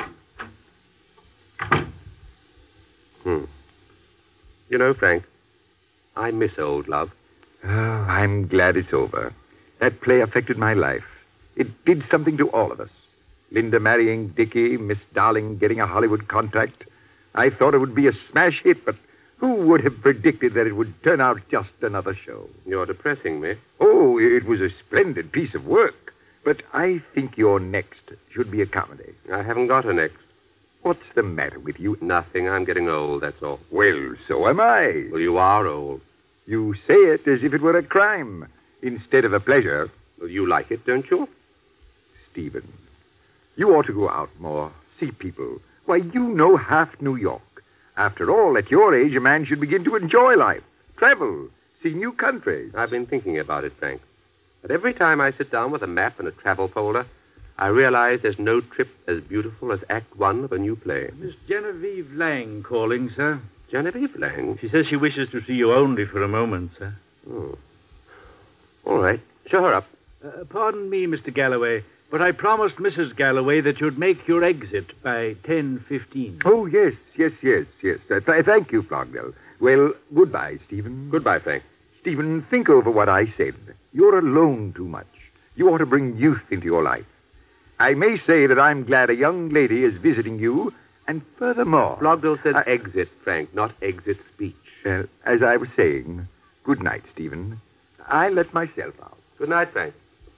Hmm. You know, Frank, I miss old love. Oh, I'm glad it's over. That play affected my life. It did something to all of us. Linda marrying Dickie, Miss Darling getting a Hollywood contract. I thought it would be a smash hit, but who would have predicted that it would turn out just another show? You're depressing me. Oh, it was a splendid piece of work. But I think your next should be a comedy. I haven't got a next. What's the matter with you? Nothing. I'm getting old, that's all. Well, so am I. Well, you are old. You say it as if it were a crime instead of a pleasure. Well, you like it, don't you? Stephen, you ought to go out more, see people. Why, you know half New York. After all, at your age, a man should begin to enjoy life, travel, see new countries. I've been thinking about it, Frank. But every time I sit down with a map and a travel folder, I realize there's no trip as beautiful as Act One of a new play. Miss Genevieve Lang calling, sir. Genevieve Lang? She says she wishes to see you only for a moment, sir. Oh. All right. Show her up. Uh, pardon me, Mister Galloway, but I promised Missus Galloway that you'd make your exit by ten fifteen. Oh, yes, yes, yes, yes. Uh, th- thank you, Flogdell. Well, goodbye, Stephen. Goodbye, Frank. Stephen, think over what I said. You're alone too much. You ought to bring youth into your life. I may say that I'm glad a young lady is visiting you, and furthermore... Flogdell said I... exit, Frank, not exit speech. Uh, as I was saying, good night, Stephen. I let myself out. Good night, Frank.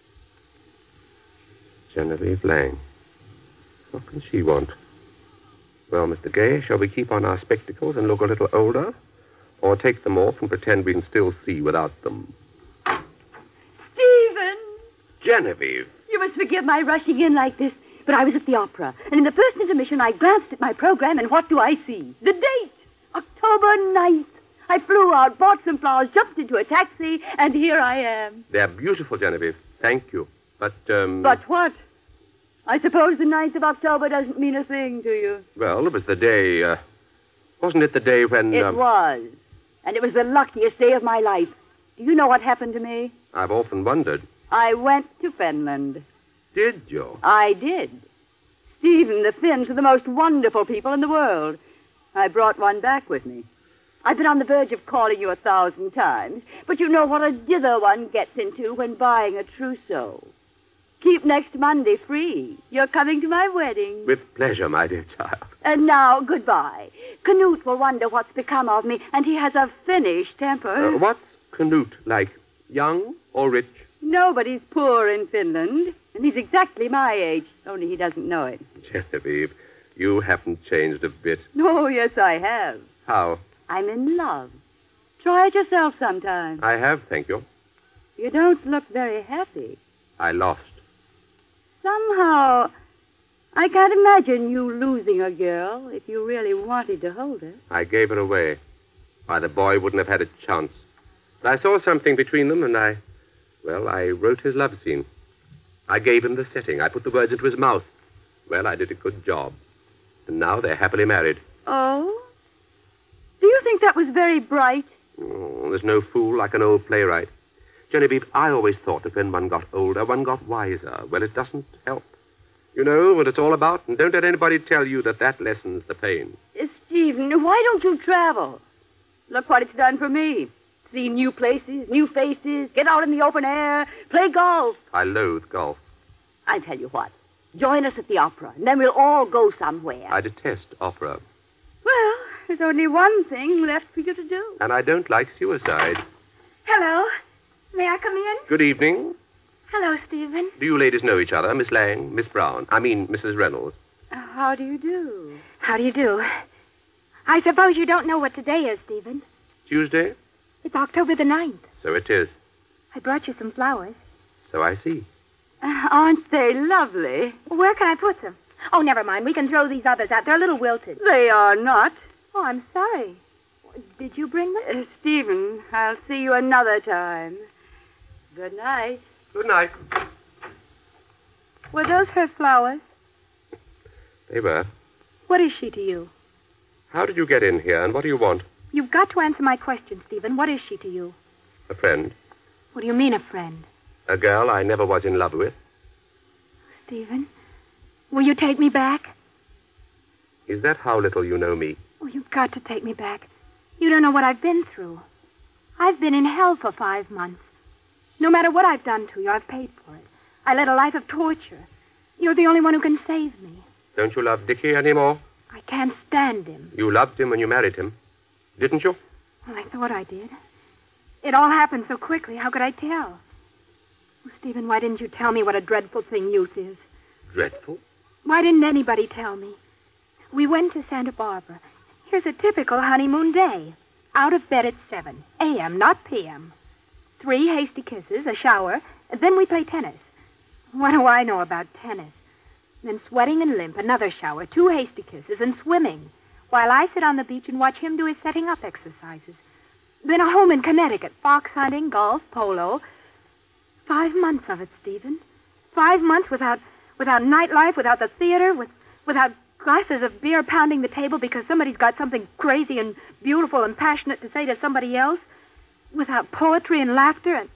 Genevieve Lang. What can she want? Well, Mister Gay, shall we keep on our spectacles and look a little older? Or take them off and pretend we can still see without them? Stephen! Genevieve! You must forgive my rushing in like this, but I was at the opera, and in the first intermission I glanced at my program, and what do I see? The date! October ninth. I flew out, bought some flowers, jumped into a taxi, and here I am. They're beautiful, Genevieve. Thank you. But, um... But what? I suppose the ninth of October doesn't mean a thing to you. Well, it was the day, uh... Wasn't it the day when... It um... was. And it was the luckiest day of my life. Do you know what happened to me? I've often wondered. I went to Finland. Did you? I did. Stephen, the Finns are the most wonderful people in the world. I brought one back with me. I've been on the verge of calling you a thousand times, but you know what a dither one gets into when buying a trousseau. Keep next Monday free. You're coming to my wedding. With pleasure, my dear child. And now, goodbye. Canute will wonder what's become of me, and he has a Finnish temper. Uh, what's Canute like? Young or rich? Nobody's poor in Finland, and he's exactly my age, only he doesn't know it. Genevieve, you haven't changed a bit. Oh, yes, I have. How? I'm in love. Try it yourself sometime. I have, thank you. You don't look very happy. I lost. Somehow, I can't imagine you losing a girl if you really wanted to hold her. I gave her away. Why, the boy wouldn't have had a chance. But I saw something between them, and I... Well, I wrote his love scene. I gave him the setting. I put the words into his mouth. Well, I did a good job. And now they're happily married. Oh? Do you think that was very bright? Oh, there's no fool like an old playwright. Genevieve, I always thought that when one got older, one got wiser. Well, it doesn't help. You know what it's all about, and don't let anybody tell you that that lessens the pain. Uh, Stephen, why don't you travel? Look what it's done for me. See new places, new faces, get out in the open air, play golf. I loathe golf. I tell you what, join us at the opera, and then we'll all go somewhere. I detest opera. Well, there's only one thing left for you to do. And I don't like suicide. Hello. May I come in? Good evening. Hello, Stephen. Do you ladies know each other, Miss Lang, Miss Brown? I mean, Missus Reynolds. Uh, how do you do? How do you do? I suppose you don't know what today is, Stephen. Tuesday? It's October the ninth. So it is. I brought you some flowers. So I see. Uh, aren't they lovely? Where can I put them? Oh, never mind. We can throw these others out. They're a little wilted. They are not. Oh, I'm sorry. Did you bring them? Uh, Stephen, I'll see you another time. Good night. Good night. Were those her flowers? They were. What is she to you? How did you get in here, and what do you want? You've got to answer my question, Stephen. What is she to you? A friend. What do you mean, a friend? A girl I never was in love with. Stephen, will you take me back? Is that how little you know me? Oh, you've got to take me back. You don't know what I've been through. I've been in hell for five months. No matter what I've done to you, I've paid for it. I led a life of torture. You're the only one who can save me. Don't you love Dickie anymore? I can't stand him. You loved him when you married him, didn't you? Well, I thought I did. It all happened so quickly. How could I tell? Oh, Stephen, why didn't you tell me what a dreadful thing youth is? Dreadful? Why didn't anybody tell me? We went to Santa Barbara. Here's a typical honeymoon day. Out of bed at seven a m, not p m Three hasty kisses, a shower, then we play tennis. What do I know about tennis? Then sweating and limp, another shower, two hasty kisses, and swimming, while I sit on the beach and watch him do his setting up exercises. Then a home in Connecticut, fox hunting, golf, polo. Five months of it, Stephen. Five months without without nightlife, without the theater, with without glasses of beer pounding the table because somebody's got something crazy and beautiful and passionate to say to somebody else. Without poetry and laughter and...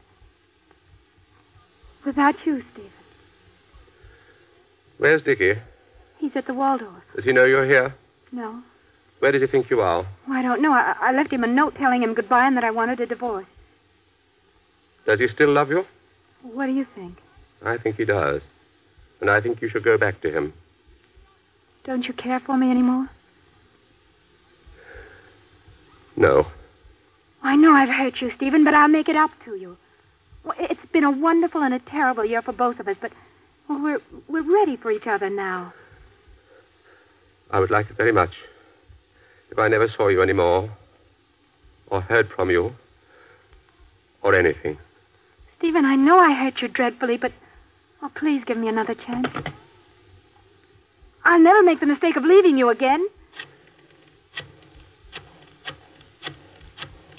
Without you, Stephen. Where's Dickie? He's at the Waldorf. Does he know you're here? No. Where does he think you are? Oh, I don't know. I, I left him a note telling him goodbye and that I wanted a divorce. Does he still love you? What do you think? I think he does. And I think you should go back to him. Don't you care for me anymore? No. I know I've hurt you, Stephen, but I'll make it up to you. Well, it's been a wonderful and a terrible year for both of us, but well, we're we're ready for each other now. I would like it very much if I never saw you anymore, or heard from you, or anything. Stephen, I know I hurt you dreadfully, but oh, please give me another chance. I'll never make the mistake of leaving you again.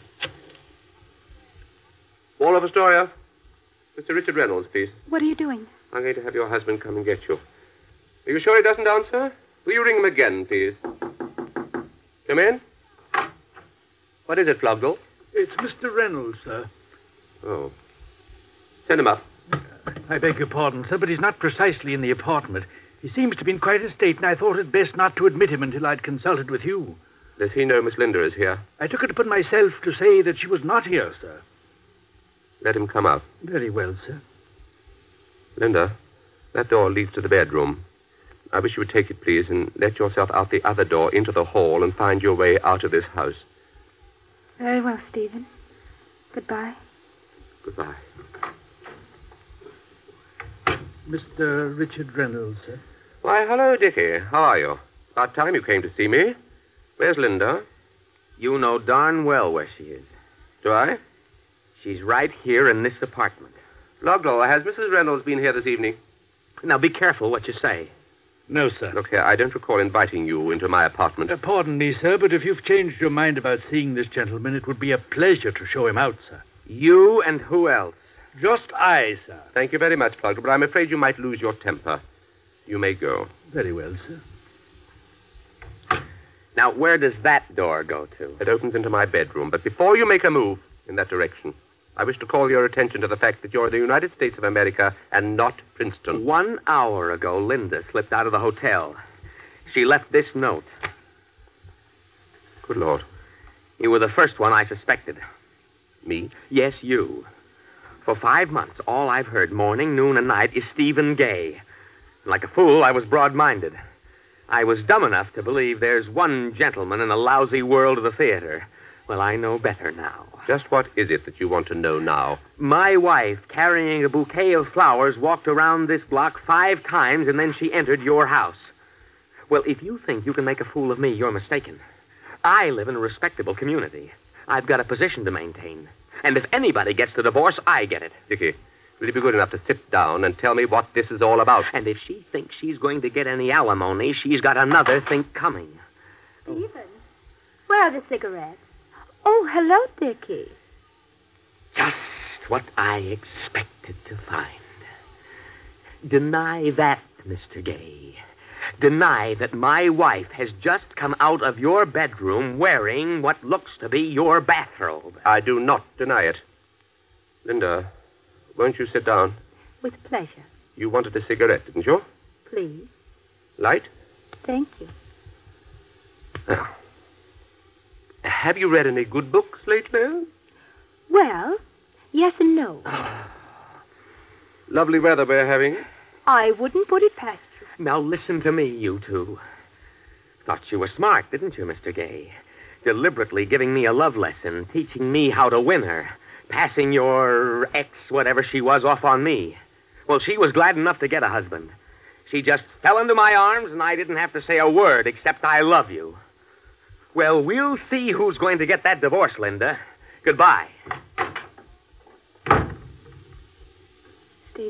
Wall of Astoria. Mister Richard Reynolds, please. What are you doing? I'm going to have your husband come and get you. Are you sure he doesn't answer? Will you ring him again, please? Come in. What is it, Flogdell? It's Mister Reynolds, sir. Oh. Send him up. I beg your pardon, sir, but he's not precisely in the apartment. He seems to be in quite a state, and I thought it best not to admit him until I'd consulted with you. Does he know Miss Linda is here? I took it upon myself to say that she was not here, sir. Let him come out. Very well, sir. Linda, that door leads to the bedroom. I wish you would take it, please, and let yourself out the other door into the hall and find your way out of this house. Very well, Stephen. Goodbye. Goodbye. Mister Richard Reynolds, sir. Why, hello, Dickie. How are you? About time you came to see me. Where's Linda? You know darn well where she is. Do I? She's right here in this apartment. Flogdell, has Missus Reynolds been here this evening? Now, be careful what you say. No, sir. Look here, I don't recall inviting you into my apartment. Uh, pardon me, sir, but if you've changed your mind about seeing this gentleman, it would be a pleasure to show him out, sir. You and who else? Just I, sir. Thank you very much, Flogdell, but I'm afraid you might lose your temper. You may go. Very well, sir. Now, where does that door go to? It opens into my bedroom, but before you make a move in that direction, I wish to call your attention to the fact that you're in the United States of America and not Princeton. One hour ago, Linda slipped out of the hotel. She left this note. Good Lord. You were the first one I suspected. Me? Yes, you. For five months, all I've heard morning, noon, and night is Stephen Gay. Like a fool, I was broad-minded. I was dumb enough to believe there's one gentleman in the lousy world of the theater. Well, I know better now. Just what is it that you want to know now? My wife, carrying a bouquet of flowers, walked around this block five times, and then she entered your house. Well, if you think you can make a fool of me, you're mistaken. I live in a respectable community. I've got a position to maintain. And if anybody gets the divorce, I get it. Dickie, will you be good enough to sit down and tell me what this is all about? And if she thinks she's going to get any alimony, she's got another think coming. Stephen, where are the cigarettes? Oh, hello, Dickie. Just what I expected to find. Deny that, Mister Gay. Deny that my wife has just come out of your bedroom wearing what looks to be your bathrobe. I do not deny it. Linda, won't you sit down? With pleasure. You wanted a cigarette, didn't you? Please. Light? Thank you. Now, have you read any good books lately? Well, yes and no. Lovely weather we're having. I wouldn't put it past you. Now listen to me, you two. Thought you were smart, didn't you, Mister Gay? Deliberately giving me a love lesson, teaching me how to win her, passing your ex, whatever she was, off on me. Well, she was glad enough to get a husband. She just fell into my arms, and I didn't have to say a word except I love you. Well, we'll see who's going to get that divorce, Linda. Goodbye. Steve.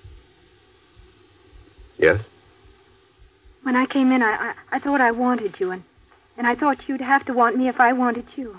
Yes? When I came in, I, I, I thought I wanted you, and, and I thought you'd have to want me if I wanted you.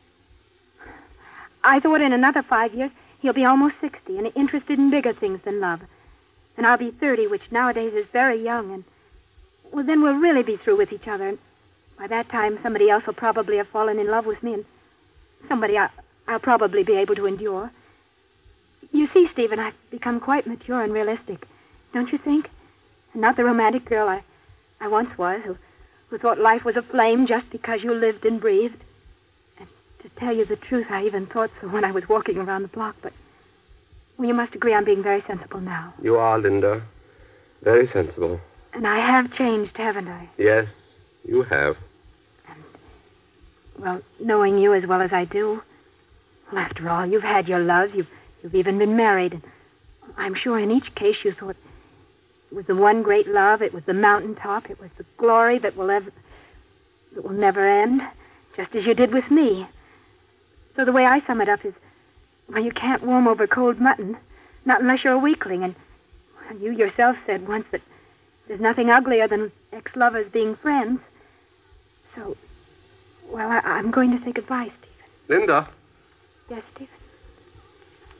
I thought in another five years, he'll be almost sixty and interested in bigger things than love. And I'll be thirty, which nowadays is very young, and, well, then we'll really be through with each other. And by that time, somebody else will probably have fallen in love with me, and somebody I, I'll probably be able to endure. You see, Stephen, I've become quite mature and realistic, don't you think? And not the romantic girl I, I once was, who, who thought life was a flame just because you lived and breathed. And to tell you the truth, I even thought so when I was walking around the block, but well, you must agree I'm being very sensible now. You are, Linda. Very sensible. And I have changed, haven't I? Yes, you have. And, well, knowing you as well as I do, well, after all, you've had your loves, you've, you've even been married, and I'm sure in each case you thought it was the one great love, it was the mountaintop, it was the glory that will ever, that will never end, just as you did with me. So the way I sum it up is, well, you can't warm over cold mutton, not unless you're a weakling, and well, you yourself said once that there's nothing uglier than ex-lovers being friends. So, well, I, I'm going to say goodbye, Stephen. Linda. Yes, Stephen?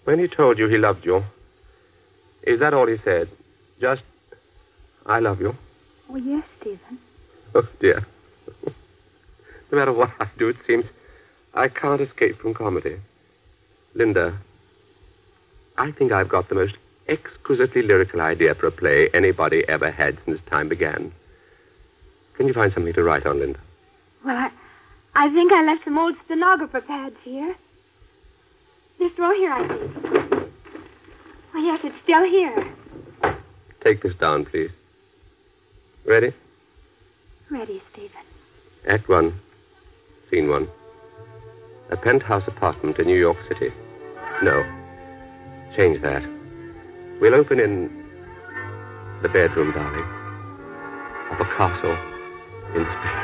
When he told you he loved you, is that all he said? Just, I love you? Oh, yes, Stephen. Oh, dear. No matter what I do, it seems I can't escape from comedy. Linda, I think I've got the most exquisitely lyrical idea for a play anybody ever had since time began. Can you find something to write on, Linda? Well, I, I think I left some old stenographer pads here. This drawer here, I think. Oh, yes, it's still here. Take this down, please. Ready? Ready, Stephen. Act one. Scene one. A penthouse apartment in New York City. No. Change that. We'll open in the bedroom, darling, of a castle in Spain.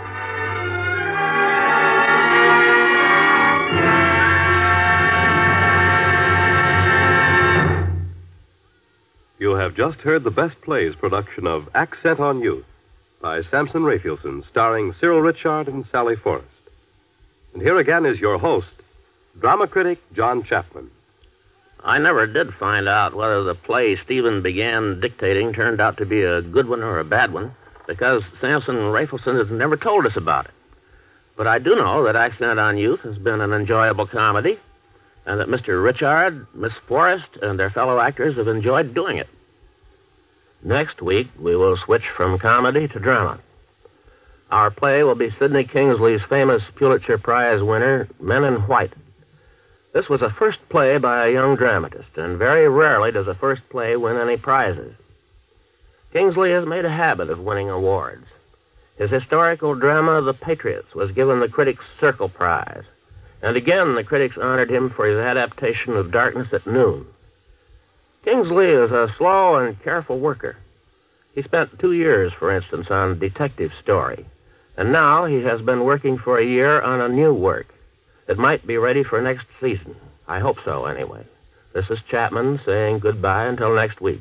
You have just heard the Best Plays production of Accent on Youth by Samson Raphaelson, starring Cyril Ritchard and Sally Forrest. And here again is your host, drama critic John Chapman. I never did find out whether the play Stephen began dictating turned out to be a good one or a bad one, because Samson Raphaelson has never told us about it. But I do know that Accent on Youth has been an enjoyable comedy, and that Mister Ritchard, Miss Forrest, and their fellow actors have enjoyed doing it. Next week, we will switch from comedy to drama. Our play will be Sidney Kingsley's famous Pulitzer Prize winner, Men in White. This was a first play by a young dramatist, and very rarely does a first play win any prizes. Kingsley has made a habit of winning awards. His historical drama, The Patriots, was given the Critics' Circle Prize. And again, the critics honored him for his adaptation of Darkness at Noon. Kingsley is a slow and careful worker. He spent two years, for instance, on Detective Story. And now he has been working for a year on a new work. It might be ready for next season. I hope so, anyway. This is Chapman saying goodbye until next week.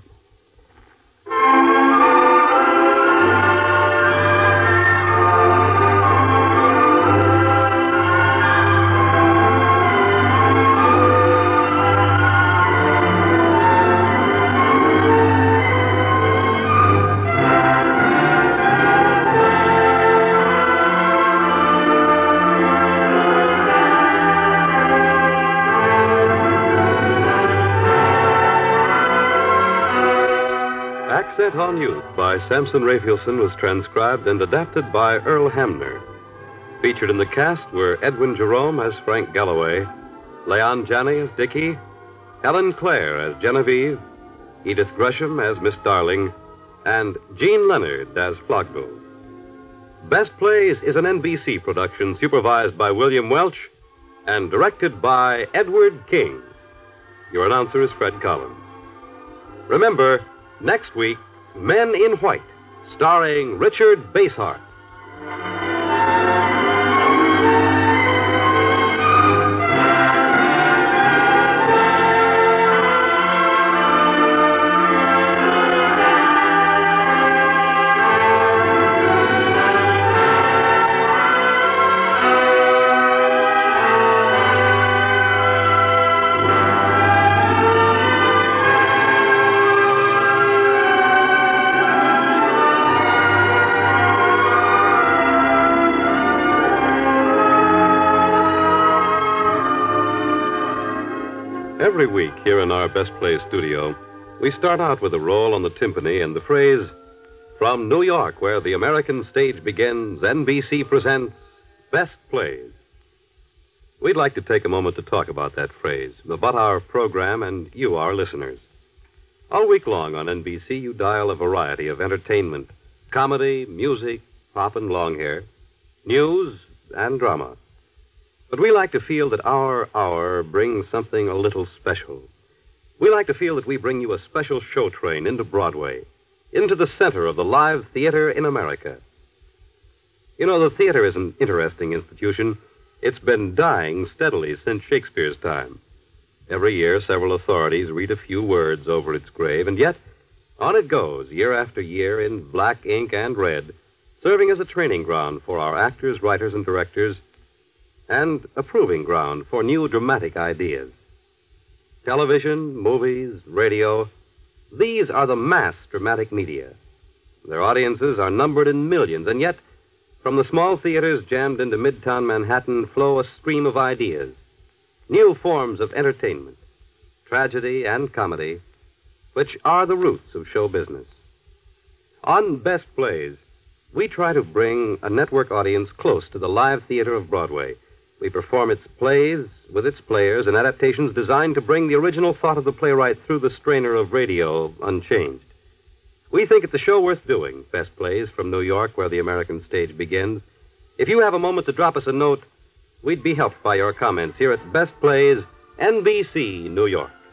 Accent on Youth by Samson Raphaelson was transcribed and adapted by Earl Hamner. Featured in the cast were Edwin Jerome as Frank Galloway, Leon Janney as Dickie, Helen Clare as Genevieve, Edith Gresham as Miss Darling, and Jean Leonard as Floggo. Best Plays is an N B C production supervised by William Welch and directed by Edward King. Your announcer is Fred Collins. Remember, next week, Men in White, starring Richard Basehart. Every week here in our Best Plays studio, we start out with a roll on the timpani and the phrase, "From New York, where the American stage begins, N B C presents Best Plays." We'd like to take a moment to talk about that phrase, about our program and you, our listeners. All week long on N B C, you dial a variety of entertainment, comedy, music, pop and long hair, news, and drama. But we like to feel that our hour brings something a little special. We like to feel that we bring you a special show train into Broadway, into the center of the live theater in America. You know, the theater is an interesting institution. It's been dying steadily since Shakespeare's time. Every year, several authorities read a few words over its grave, and yet, on it goes, year after year, in black ink and red, serving as a training ground for our actors, writers, and directors, and a proving ground for new dramatic ideas. Television, movies, radio, these are the mass dramatic media. Their audiences are numbered in millions, and yet, from the small theaters jammed into midtown Manhattan flow a stream of ideas, new forms of entertainment, tragedy and comedy, which are the roots of show business. On Best Plays, we try to bring a network audience close to the live theater of Broadway. We perform its plays with its players and adaptations designed to bring the original thought of the playwright through the strainer of radio unchanged. We think it's a show worth doing, Best Plays from New York, where the American stage begins. If you have a moment to drop us a note, we'd be helped by your comments here at Best Plays, N B C, New York.